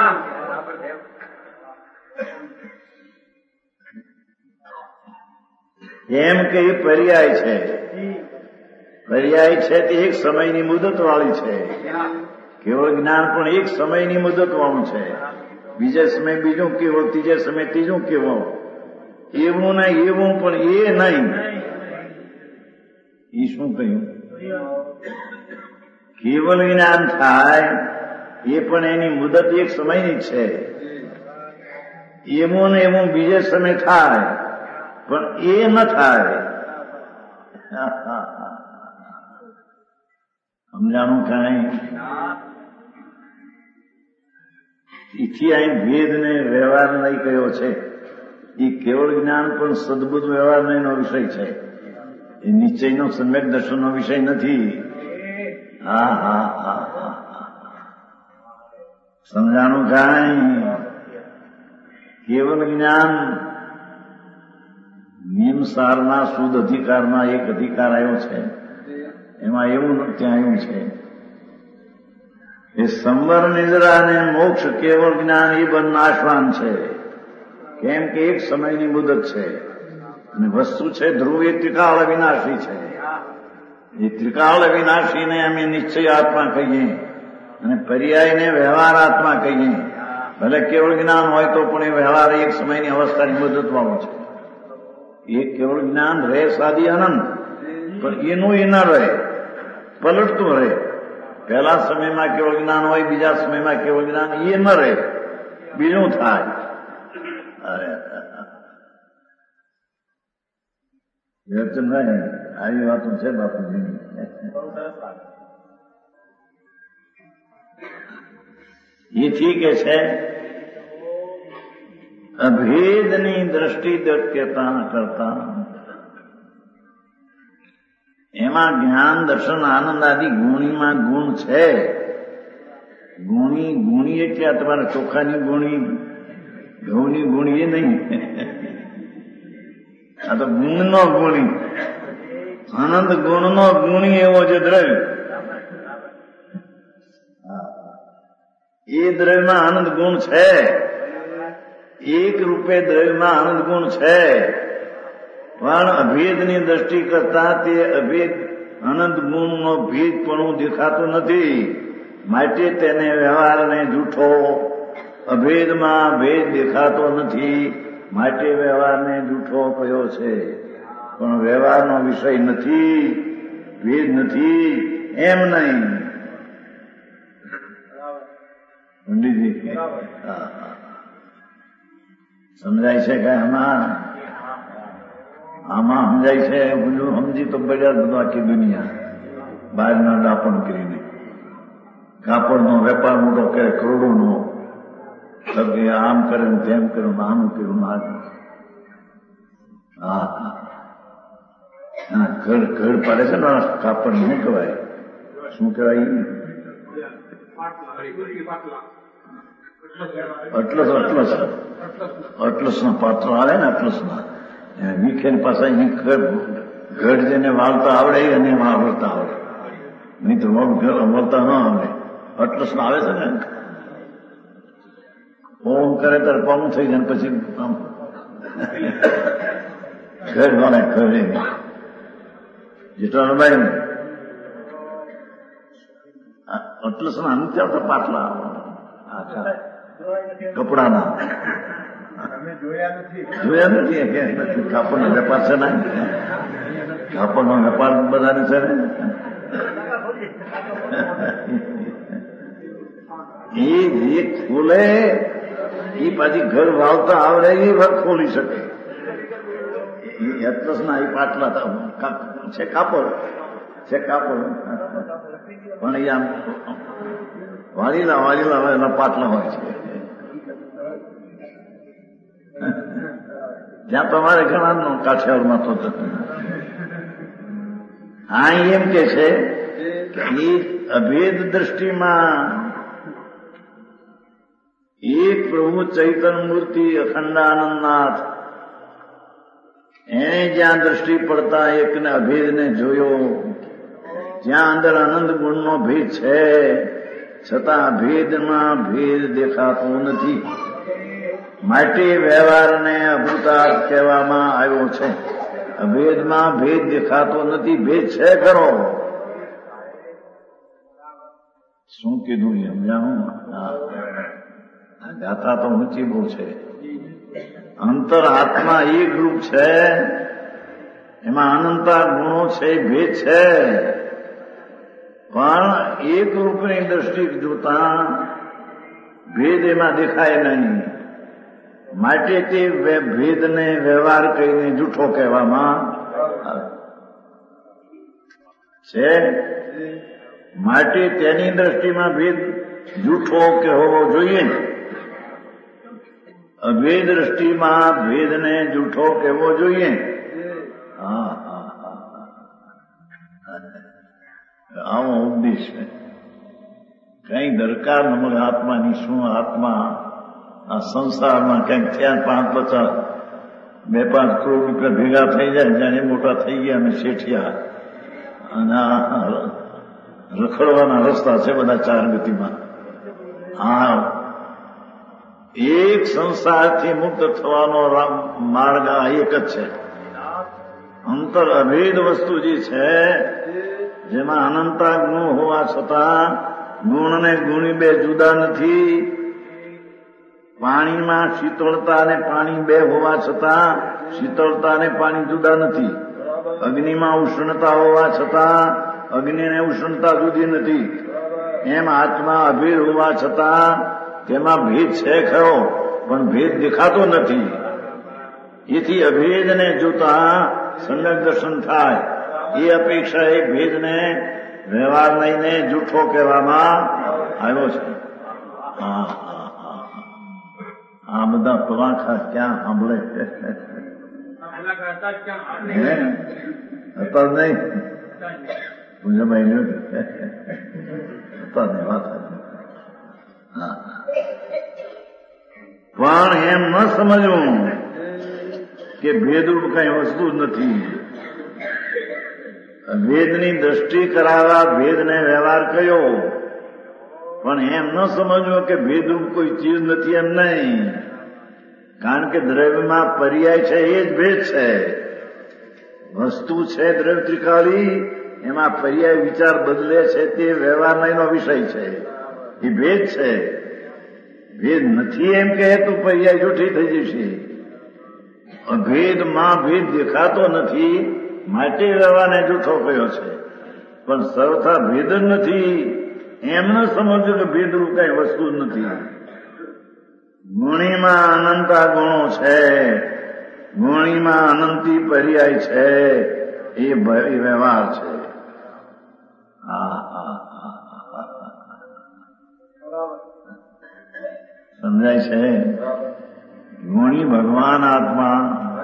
એમ કે એ પર્યાય છે. પર્યાય છે તે એક સમયની મુદત વાળી છે. કેવળ જ્ઞાન પણ એક સમયની મુદત વાળું છે. બીજા સમય બીજું કેવો, ત્રીજા સમય ત્રીજું કેવો. એવું નહીં, એવું પણ એ નહીં. એ શું કહ્યું? કેવલ જ્ઞાન થાય એ પણ એની મુદત એક સમયની છે. એવું ને એવું બીજે સમય થાય પણ એ ન થાય. સમજાણું કાંઈ? એથી અહીં ભેદ ને વ્યવહાર નહીં કયો છે. એ કેવળ જ્ઞાન પણ સદબુદ્ધ વ્યવહાર નહીં નો વિષય છે. એ નિશ્ચયનો સમ્યક દર્શનનો વિષય નથી. હા હા હા હા સમજાણું કાંઈ? કેવલ જ્ઞાન નિયમસારના શુદ્ધ અધિકારમાં એક અધિકાર આવ્યો છે. એમાં એવું ત્યાં આવ્યું છે એ સંવર નિદ્રા અને મોક્ષ કેવળ જ્ઞાન એ બંધ નાશવાન છે. કેમ કે એક સમયની મુદત છે અને વસ્તુ છે ધ્રુવ એ ત્રિકાળ વિનાશી છે. એ ત્રિકાળ વિનાશીને અમે નિશ્ચય આત્મા કહીએ અને પર્યાયને વ્યવહાર આત્મા કહીએ. ભલે કેવળ જ્ઞાન હોય તો પણ એ વ્યવહાર એક સમયની અવસ્થાની મુદત વાળો છે. એ કેવળ જ્ઞાન રહે સાદી અનંત, પણ એનું એ ન રહે, પલટતું રહે. પહેલા સમયમાં કેવળ જ્ઞાન હોય, બીજા સમયમાં કેવળ જ્ઞાન એ ન રહે, બીજું થાય. અરે આવી વાતો છે બાપુજીની. એથી કે છે અભેદની દ્રષ્ટિ દક્યતા કરતા એમાં જ્ઞાન દર્શન આનંદ આદિ ગુણીમાં ગુણ છે. ગુણી ગુણી એટલે આ તમારે ચોખાની ગુણી, ઘઉંની ગુણી એ નહીં. આ તો ગુણનો ગુણી, આનંદ ગુણનો ગુણી એવો જે દ્રવ્ય, એ દ્રવ્યમાં આનંદ ગુણ છે. એક રૂપે દ્રવ્યમાં આનંદ ગુણ છે, પણ અભેદની દ્રષ્ટિ કરતા તે અભેદ આનંદ ગુણનો ભેદપણું દેખાતું નથી. માટે તેને વ્યવહારને જૂઠો, અભેદમાં ભેદ દેખાતો નથી માટે વ્યવહારને જૂઠો કયો છે. પણ વ્યવહારનો વિષય નથી, ભેદ નથી એમ નહીં. પંડિતજી સમજાય છે કે આમાં આમાં સમજાય છે બધું સમજી તો બજાર બધું આખી દુનિયા બહારના દાપણ કરીને કાપડનો વેપાર મોટો કરે કરોડોનો આમ કરે તેમ કર્યું આમ કર્યું આમ હા હા ઘર ઘર પાડે છે ને કાપડ શું કહેવાય શું કહેવાય અટલસ અટલસ અટલસ ના પાત્ર આવે ને અટલસ ના વીખેન પાસે ઘર જેને વાળતા આવડે અને વાળતા આવડે નહીં તો વળતા ન આવડે અટલસ આવે છે ને ઓમ કરે ત્યારે પામું થઈ જાય પછી ઘર વાળે ઘર જેટલા રમાય ને અટલસ ના અંતે આવતા પાટલા કપડાના જોયા નથી કાપડનો વેપાર છે ને કાપડનો વેપાર બધાને છે ને એ જે ખોલે એ પાછી ઘર વાવતા આવડે એ ઘર ખોલી શકે એટલસ ના એ પાટલા છે કાપડ છે કાપડ પણ એ આમ વાળીલા વાળીલા એના પાટલા હોય છે જ્યાં તમારે ઘણા કાઠિયાવાડમાં તો હા એમ કે છે કે એ અભેદ દ્રષ્ટિમાં એક પ્રભુ ચૈતન્ય મૂર્તિ અખંડાનંદનાથ એને જ્યાં દ્રષ્ટિ પડતા એકને અભેદને જોયો જ્યાં અંદર આનંદ ગુણનો ભેદ છે છતાં અભેદમાં ભેદ દેખાતો નથી માટે વ્યવહારને અભૂતાર્થ કહેવામાં આવ્યો છે અભેદમાં ભેદ દેખાતો નથી ભેદ છે ખરો શું કીધું સમજાવું આ ગાથા તો ઊંચી બહુ છે અંતર આત્મા એક રૂપ છે એમાં અનંતા ગુણો છે ભેદ છે પણ એક રૂપની દ્રષ્ટિ જોતા ભેદ એમાં દેખાય નહીં માટે તે ભેદને વ્યવહાર કહીને જૂઠો કહેવામાં છે માટે તેની દ્રષ્ટિમાં ભેદ જૂઠો કહેવો જોઈએ અભેદ દ્રષ્ટિમાં ભેદને જૂઠો કહેવો જોઈએ હા હા આવો ઉપદેશ છે કઈ દરકાર ન મળે આત્માની શું આત્મા આ સંસારમાં કંઈક થયા પાંચ પચાસ બે પાંચ કરોડ રૂપિયા ભેગા થઈ જાય જાણે મોટા થઈ ગયા અમે શેઠિયા અને રખડવાના રસ્તા છે બધા ચાર ગતિમાં આ એક સંસારથી મુક્ત થવાનો માર્ગ આ એક જ છે અંતર અભેદ વસ્તુ જે છે જેમાં અનંતા ગુણ હોવા છતાં ગુણ ને ગુણી બે જુદા નથી પાણીમાં શીતળતા અને પાણી બે હોવા છતાં શીતળતા અને પાણી જુદા નથી અગ્નિમાં ઉષ્ણતા હોવા છતાં અગ્નિ ને ઉષ્ણતા જુદી નથી એમ આત્મા અભેદ હોવા છતાં તેમાં ભેદ છે ખરો પણ ભેદ દેખાતો નથી એથી અભેદને જોતા સમ્યક દર્શન થાય એ અપેક્ષા એ ભેદને વ્યવહાર લઈને જૂઠો કહેવામાં આવ્યો છે હા આ બધા પવાખા ક્યાં સાંભળે હતા નહીં પૂજાભાઈ હતા નહીં વાત હા પણ એમ ન સમજવું કે ભેદરૂપ કઈ વસ્તુ જ નથી ભેદની દ્રષ્ટિ કરાવવા ભેદને વ્યવહાર કર્યો પણ એમ ન સમજવું કે ભેદરૂપ કોઈ ચીજ નથી એમ નહીં કારણ કે દ્રવ્યમાં પર્યાય છે એ જ ભેદ છે વસ્તુ છે દ્રવ્ય ત્રિકાળી એમાં પર્યાય વિચાર બદલે છે તે વ્યવહારનો વિષય છે એ ભેદ છે ભેદ નથી એમ કહે તો પર્યાય જૂઠી થઈ જશે અભેદમાં ભેદ દેખાતો નથી માટે વ્યવહારને જૂઠો કયો છે પણ સર્વથા ભેદ જ નથી એમ ન સમજવું કે ભેદરૂપ કઈ વસ્તુ જ નથી ગુણીમાં અનંતા ગુણો છે ગુણીમાં અનંતી પર્યાય છે એ વ્યવહાર છે. હા હા સમજાય છે. ગુણી ભગવાન આત્મા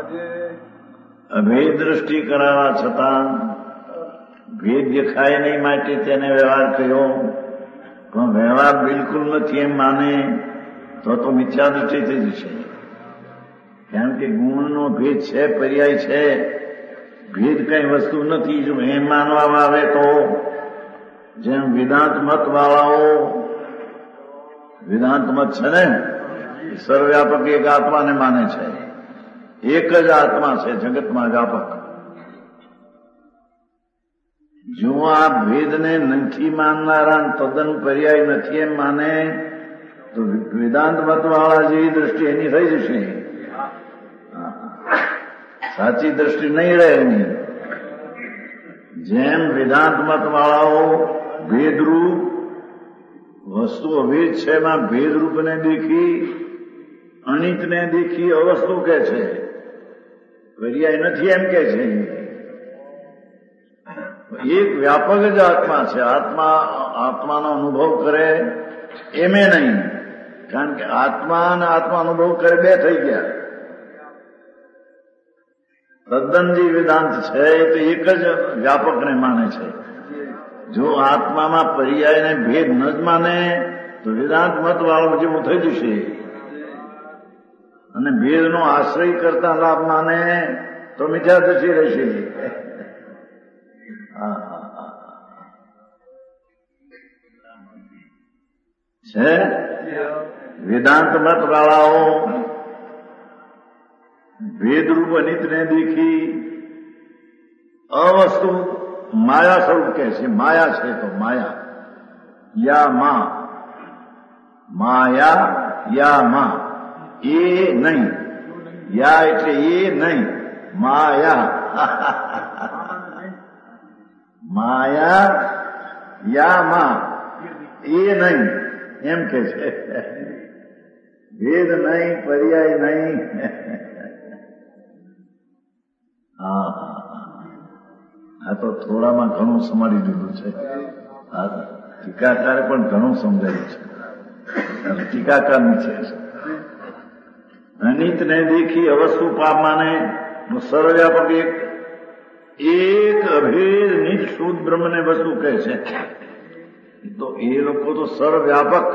અભેદ દ્રષ્ટિ કરાવવા છતાં ભેદ દેખાય નહીં માટે તેને વ્યવહાર કહ્યો. પણ વ્યવહાર બિલકુલ નથી એમ માને તો તો મિથ્યા દ્રષ્ટિ થઈ જશે. કારણ કે ગુણનો ભેદ છે, પર્યાય છે, ભેદ કઈ વસ્તુ નથી. જો એમ માનવામાં આવે તો જેમ વેદાંત મત વાળાઓ, વેદાંત મત છે ને સર્વવ્યાપક એક આત્માને માને છે. એક જ આત્મા છે જગતમાં વ્યાપક. જો આ ભેદને નથી માનનારા તદ્દન પર્યાય નથી એમ માને તો વેદાંત મત વાળા જેવી દ્રષ્ટિ એની થઈ જશે. સાચી દ્રષ્ટિ નહીં રહે એની. જેમ વેદાંત મત વાળાઓ ભેદરૂપ વસ્તુ અભેદ છે એમાં ભેદરૂપને દેખી અનિતને દેખી અવસ્તુ કે છે, પર્યાય નથી એમ કે છે. એક વ્યાપક જ આત્મા છે. આત્મા આત્માનો અનુભવ કરે એમે નહીં. કારણ કે આત્મા અને આત્મા અનુભવ કરે બે થઈ ગયા. તદ્દન જે વેદાંત છે એ તો એક જ વ્યાપકને માને છે. જો આત્મામાં પર્યાયને ભેદ ન જ માને તો વેદાંત મત વાળો જેવું થઈ જશે. અને ભેદનો આશ્રય કરતા લાભ માને તો મિથ્યા દ્રષ્ટિ રહેશે. છે વેદાંત મત વાળાઓ ભેદરૂપ અનિતને દેખી અવસ્તુ માયા સ્વરૂપ કહે છે. માયા છે તો માયા યા માં, માયા યા માં, એ નહીં. યા એટલે એ નહીં, માયા. માયા યા માં, એ નહીં એમ કે છે. ભેદ નહીં, પર્યાય નહીં. હા આ તો થોડામાં ઘણું સમાડી દીધું છે. આ ટીકાકારે પણ ઘણું સમજાયું છે. ટીકાકારની છે. અનિતને દેખી અવસ્તુ પાપ માને સર્વવ્યાપક એક એક અભેદ નિજ શુદ્ધ બ્રહ્મને વસ્તુ કહે છે. તો એ લોકો તો સર્વવ્યાપક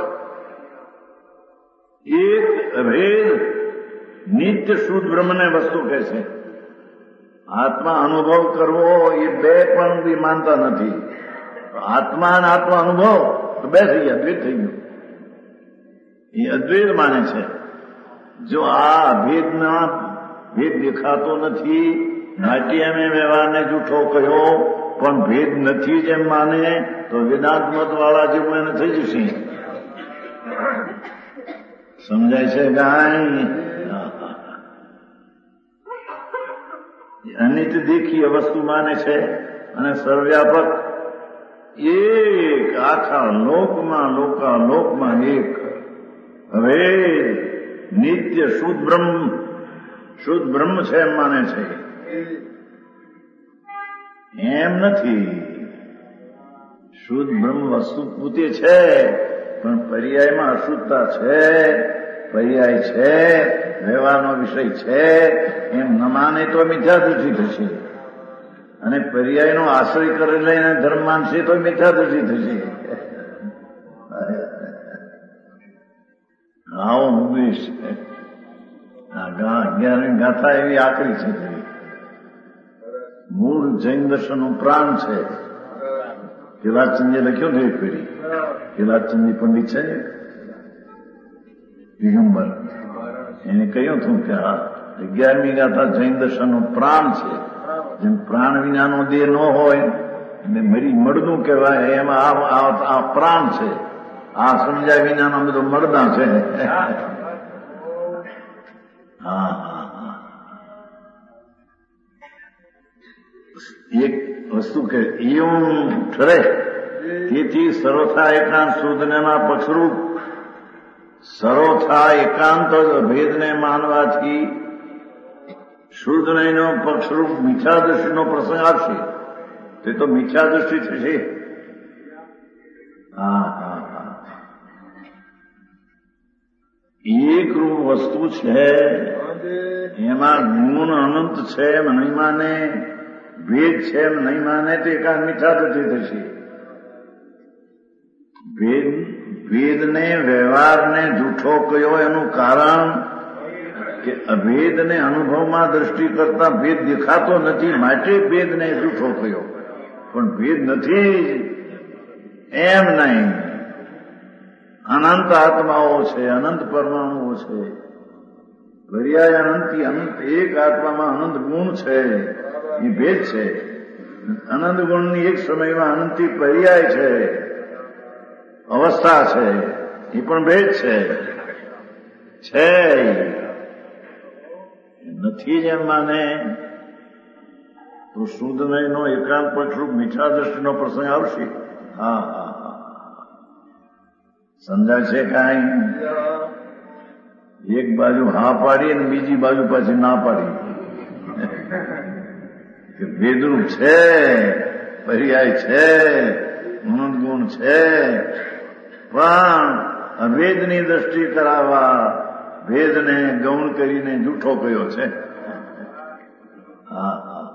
એક અભેદ નિત્ય શુદ્ધ બ્રહ્મને વસ્તુ કહે છે. આત્મા અનુભવ કરવો એ બે પણ બી માનતા નથી. આત્મા અને આત્મા અનુભવ તો બે થઈ ગયા, દ્વૈત થઈ ગયું. એ અદ્વૈત માને છે. જો આ અભેદમાં ભેદ દેખાતો નથી માટે અમે વ્યવહારને જૂઠો કહ્યો, પણ ભેદ નથી જેમ માને તો વેદાંત મત વાળા જેવું એને થઈ જશે. સમજાય છે ગાય? અનિત દેખી વસ્તુ માને છે અને સર્વવ્યાપક એક આખા લોકમાં લોકા લોકમાં એક હવે નિત્ય શુદ્ધ બ્રહ્મ શુદ્ધ બ્રહ્મ છે એમ માને છે. એમ નથી. શુદ્ધ બ્રહ્મ વસ્તુ પોતે છે પણ પર્યાયમાં અશુદ્ધતા છે, પર્યાય છે, વ્યવહારનો વિષય છે એમ ન માને તો મિથ્યા દૃષ્ટિ થશે. અને પર્યાયનો આશ્રય કરી લઈને ધર્મ માનશે તો મિથ્યા દૃષ્ટિ થશે. આવો ઉપદેશ છે. અગિયારમી ગાથા એવી આકરી છે. મૂળ જૈન દર્શનનું પ્રાણ છે. કેલાચંદે લખ્યું છે ફેરી. કેલાચંદી પંડિત છે ને દિગંબર, એને કહ્યું હતું કે આ અગિયારમી ગાથા જૈન દર્શનનું પ્રાણ છે. જેમ પ્રાણ વિનાનો દેહ ન હોય ને મરી મળદું કહેવાય એમાં આ પ્રાણ છે. આ સમજ્યા વિનાનો બધું મળદા છે. હા હા હા એક વસ્તુ કે એવું ઠરે તેથી સર્વથા એકાંત શોધનાના પક્ષરૂપ સર્વથા એકાંત જ ભેદને માનવાથી શુદ્ધ નહીંનો પક્ષરૂપ મિથ્યા દૃષ્ટિનો પ્રસંગ આવશે તે તો મિથ્યા દૃષ્ટિ થશે. હા હા હા એક રૂપ વસ્તુ છે એમાં ગુણ અનંત છે એમ નહીં માને, ભેદ છે એમ નહીં માને તો એકાદ મિથ્યા દૃષ્ટિ થશે. ભેદ ભેદને વ્યવહારને જૂઠો કયો એનું કારણ કે અભેદને અનુભવમાં દ્રષ્ટિ કરતા ભેદ દેખાતો નથી માટે ભેદને જૂઠો કયો. પણ ભેદ નથી એમ નહીં. અનંત આત્માઓ છે, અનંત પરમાણુઓ છે, પર્યાય અનંતથી અનંત એક આત્મામાં અનંત ગુણ છે એ ભેદ છે. અનંત ગુણની એક સમયમાં અનંતથી પર્યાય છે, અવસ્થા છે, એ પણ ભેદ છે. છે નથી જેમ માને તો શુદ્ધ નહીંનો એકાંત પક્ષરૂપ મીઠા દ્રષ્ટિનો પ્રસંગ આવશે. હા હા હા સમજાય છે કાંઈ? એક બાજુ હા પાડી અને બીજી બાજુ પાછી ના પાડી કે ભેદરૂપ છે, પર્યાય છે, અનંત ગુણ છે, પણ અભેદની દ્રષ્ટિ કરાવવા ભેદને ગૌણ કરીને જૂઠો કયો છે. હા હા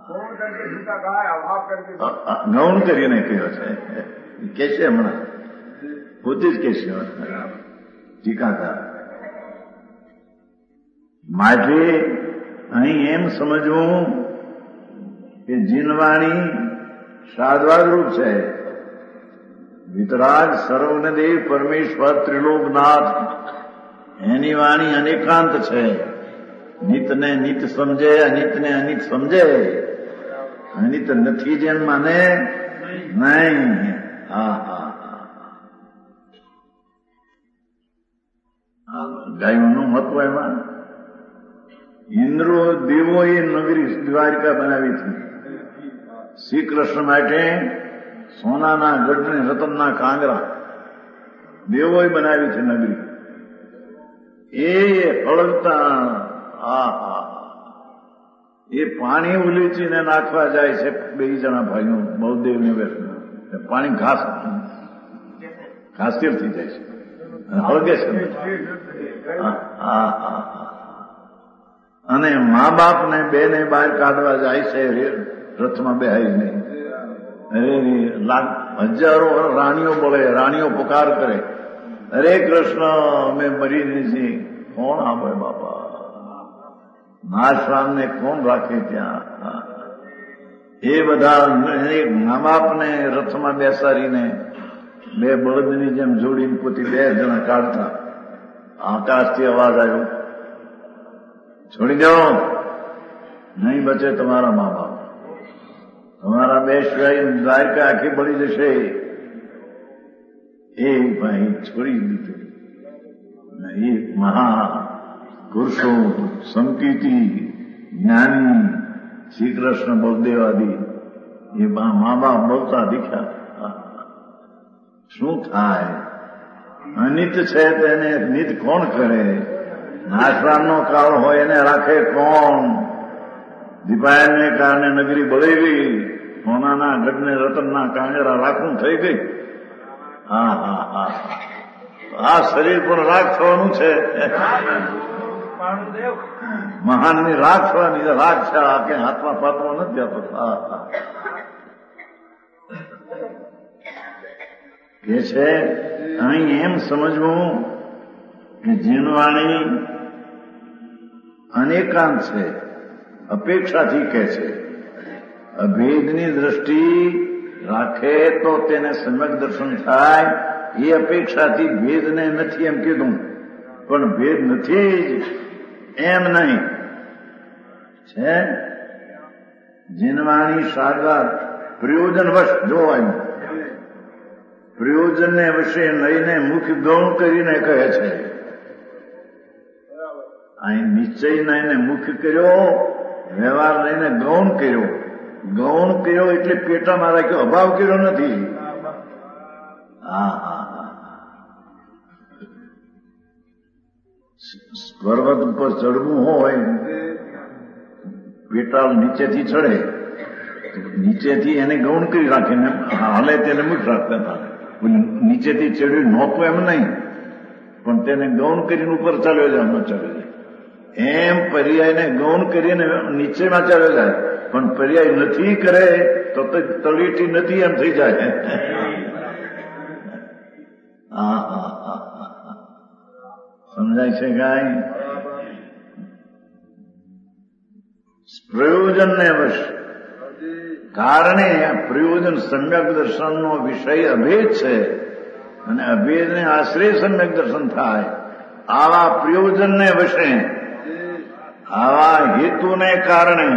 હા ગૌણ કરીને કયો છે કે છે હમણાં પોતે જ કે છે ટીકાકાર. માટે અહીં એમ સમજવું કે જીનવાણી સાદવાદરૂપ છે. વિતરાગ સર્વજ્ઞદેવ પરમેશ્વર ત્રિલોકનાથ એની વાણી અનેકાંત છે. નિતને નિત સમજે, અનિતને અનિત સમજે. અનિત નથી જેમ માને નહીં. હા હા હા ગાયોનું મહત્વ એમાં ઇન્દ્રો દેવોએ નગરી દ્વારિકા બનાવી હતી. શ્રી કૃષ્ણ માટે સોનાના ગઢને રતનના કાંગરા દેવોએ બનાવી છે નગરી. એ હળગતા હા હા એ પાણી ઉલીચીને નાખવા જાય છે બે જણા ભાઈઓ બહુદેવને પાણી ઘાસ ઘાસતીર થઈ જાય છે હળગે છે. હા હા અને મા બાપને બેને બહાર કાઢવા જાય છે રથમાં બેહાઈને. અરે લાખ હજારો રાણીઓ બોલે, રાણીઓ પુકાર કરે, અરે કૃષ્ણ અમે મરી નથી. કોણ આવે બાપા? નાશરામને કોણ રાખે ત્યાં? એ બધા મા બાપને રથમાં બેસાડીને બે બળદની જેમ જોડીને પોતે બે જણા કાઢતા. આકાશથી અવાજ આવ્યો, છોડી દો, નહીં બચે તમારા મા બાપ. તમારા બે સિવાય દ્વારકા આખી બળી જશે. એ ભાઈ છોડી દીધું. એ મહા પુરુષો સંકીર્તિ જ્ઞાની શ્રી કૃષ્ણ બળદેવાદી એ મા બાપ બોલતા દીખ્યા. શું થાય? અનિત છે તેને નિત કોણ કરે? નાશરામનો કાળ હોય એને રાખે કોણ? દીપાયનને કારણે નગરી બળી ગઈ. સોનાના ગઢને રતનના કાંગરા રાખવું થઈ ગઈ. હા હા હા આ શરીર પણ રાખ થવાનું છે. મહાનની રાખ થવાની રાખ છે. આ કે હાથમાં પાતળો નથી આપતો. હા હા કે છે અહીં એમ સમજવું કે જીનવાણી અનેકાંત છે. અપેક્ષાથી કે છે અભેદની દ્રષ્ટિ રાખે તો તેને સમ્યક દર્શન થાય. એ અપેક્ષાથી ભેદને નથી એમ કીધું, પણ ભેદ નથી જ એમ નહીં છે. જીનવાણી સારવાર પ્રયોજનવશ જોવાયું, પ્રયોજનને વિશે લઈને મુખ ગૌણ કરીને કહે છે. અહીં નિશ્ચય લઈને મુખ કર્યો, વ્યવહાર લઈને ગૌણ કર્યો. ગૌણ કર્યો એટલે પેટામાં રાખ્યો, અભાવ કર્યો નથી. હા હા હા પર્વત ઉપર ચડવું હોય પેટાળ નીચેથી ચડે, નીચેથી એને ગૌણ કરી રાખીને હાલે તેને મૂકી રાખતા હતા. નીચેથી ચડ્યું નહોતું એમ નહીં, પણ તેને ગૌણ કરીને ઉપર ચાલ્યો જાય, ન ચાલ્યો જાય. એમ પર્યાયને ગૌણ કરીને નીચેમાં ચાલ્યો જાય, પણ પર્યાય નથી કરે તો તળીટી નથી એમ થઈ જાય. હા હા હા હા સમજાય છે કાંઈ? પ્રયોજનને વશ કારણે પ્રયોજન સમ્યક દર્શનનો વિષય અભેદ છે, અને અભેદને આશ્રય સમ્યક દર્શન થાય. આવા પ્રયોજનને વશે, આવા હેતુને કારણે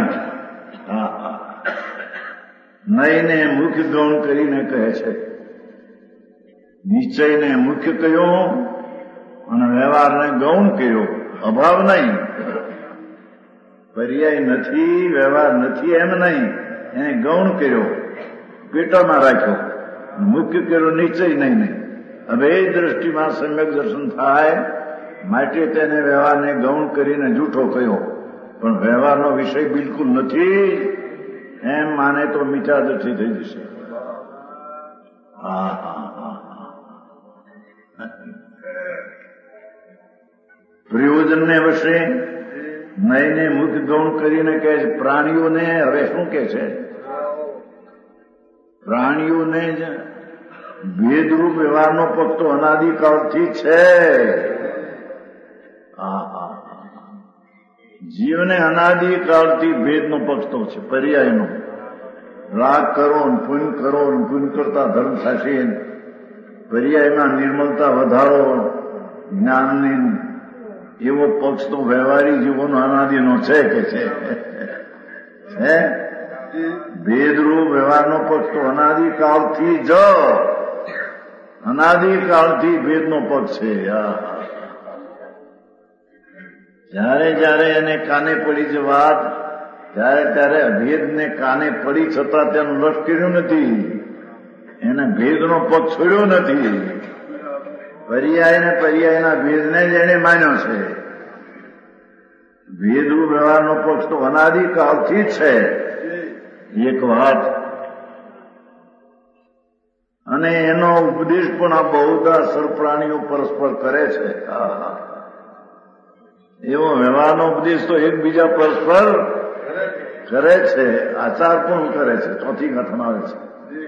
નયને મુખ્ય ગૌણ કરીને કહે છે. નિશ્ચયને મુખ્ય કહ્યો અને વ્યવહારને ગૌણ કર્યો. અભાવ નહીં, પર્યાય નથી, વ્યવહાર નથી એમ નહીં, એને ગૌણ કર્યો, પેટામાં રાખ્યો. મુખ્ય કર્યો નિશ્ચય નહીં નહીં. હવે એ દ્રષ્ટિમાં સમ્યક દર્શન થાય માટે તેને વ્યવહારને ગૌણ કરીને જૂઠો કહ્યો. પણ વ્યવહારનો વિષય બિલકુલ નથી એમ માને તો મીઠા દ્રષ્ટિ થઈ જશે. હા હા હા પ્રયોજનને વશે નયને મુખ્ય ગૌણ કરીને કહે છે. પ્રાણીઓને હવે શું કે છે? પ્રાણીઓને જ ભેદરૂપ વ્યવહારનો પક્ષ તો અનાદિકાળથી છે. જીવને અનાદિકાળથી ભેદનો પક્ષ તો છે, પર્યાયનો. રાગ કરો ને પુન કરો ને પુન કરતા ધર્મ થશે, પર્યાયમાં નિર્મલતા વધારો, જ્ઞાનની એવો પક્ષ તો વ્યવહારી જીવોનો અનાદિનો છે કે છે. ભેદરૂપ વ્યવહારનો પક્ષ તો અનાદિકાળથી જ અનાદિકાળથી ભેદનો પક્ષ છે. જયારે જયારે એને કાને પડી છે વાત, ત્યારે ત્યારે અભેદને કાને પડી છતાં તેનું લક્ષ કર્યું નથી, એને ભેદનો પક્ષ છોડ્યો નથી. પર્યાય ને પર્યાયના ભેદને જ એને માન્યો છે. ભેદરૂપ વ્યવહારનો પક્ષ તો અનાદિકાળથી જ છે. એક વાત. અને એનો ઉપદેશ પણ આ બહુધા સર્વપ્રાણીઓ પરસ્પર કરે છે. એવો વ્યવહારનો ઉપદેશ તો એકબીજા પરસ્પર કરે છે, આચાર પણ કરે છે. ચોથી કથન આવે છે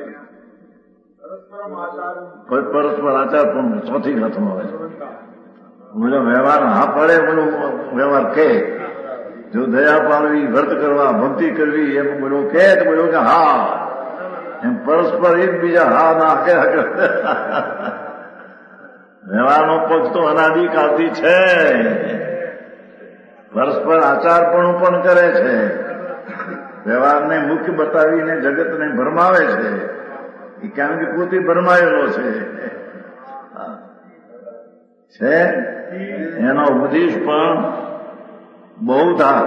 પરસ્પર આચાર પણ ચોથી કથન આવે છે. બોલો વ્યવહાર હા પડે, બોલો વ્યવહાર કે જો દયા પાડવી, વ્રત કરવા, ભક્તિ કરવી એમ બોલો કે બોલો કે હા, એમ પરસ્પર એકબીજા હા ના કે વ્યવહારનો પક્ષ તો અનાદિકાળથી છે. પરસ્પર આચારપણું પણ કરે છે. વ્યવહારને મુખ્ય બતાવીને જગતને ભરમાવે છે. એ કારણ કે પોતે ભરમાયેલો છે. છે એનો ઉપદેશ પણ બહુધા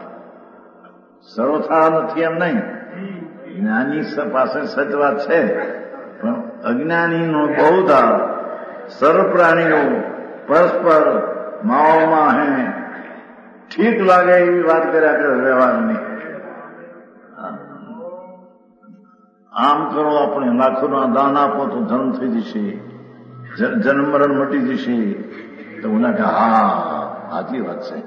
સર્વથા નથી એમ નહીં. જ્ઞાની પાસે સચ વાત છે, પણ અજ્ઞાનીનો બહુધા સર્વ પ્રાણીઓ પરસ્પર માઓમાં હે ઠીક લાગે એવી વાત કર્યા કરે વ્યવહારની. આમ કરો, આપણે લાખોના દાન આપો તો ધર્મ થઈ જશે, જન્મ મરણ મટી જશે. તો ઉના કે હા સાચી વાત છે.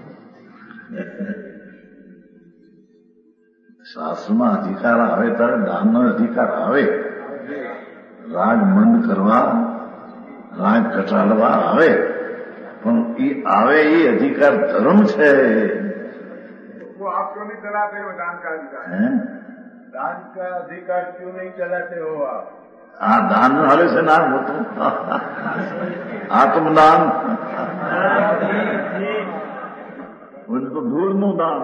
શાસ્ત્રમાં અધિકાર આવે ત્યારે દાનનો અધિકાર આવે. રાગ મંદ કરવા, રાગ ઘટાડવા આવે, પણ એ આવે એ અધિકાર ધર્મ છે. आप क्यों नहीं चलाते हो दान का अधिकार? दान का अधिकार क्यों नहीं चलाते हो आप? આ દાન હાલે છે ના મોટું આત્મદાન, તો દૂરનું દાન.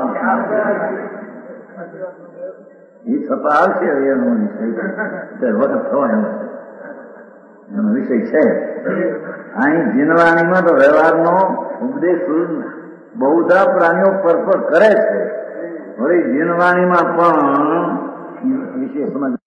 એ છતાં આવશે એનો વિષય વખત થવાનો છે, એનો વિષય છે. અહીં જીનવાણીમાં તો વ્યવહારનો ઉપદેશ બહુધા પ્રાણીઓ પરસ્પર કરે છે. વળી જીનવાણીમાં પણ વિશે સમજ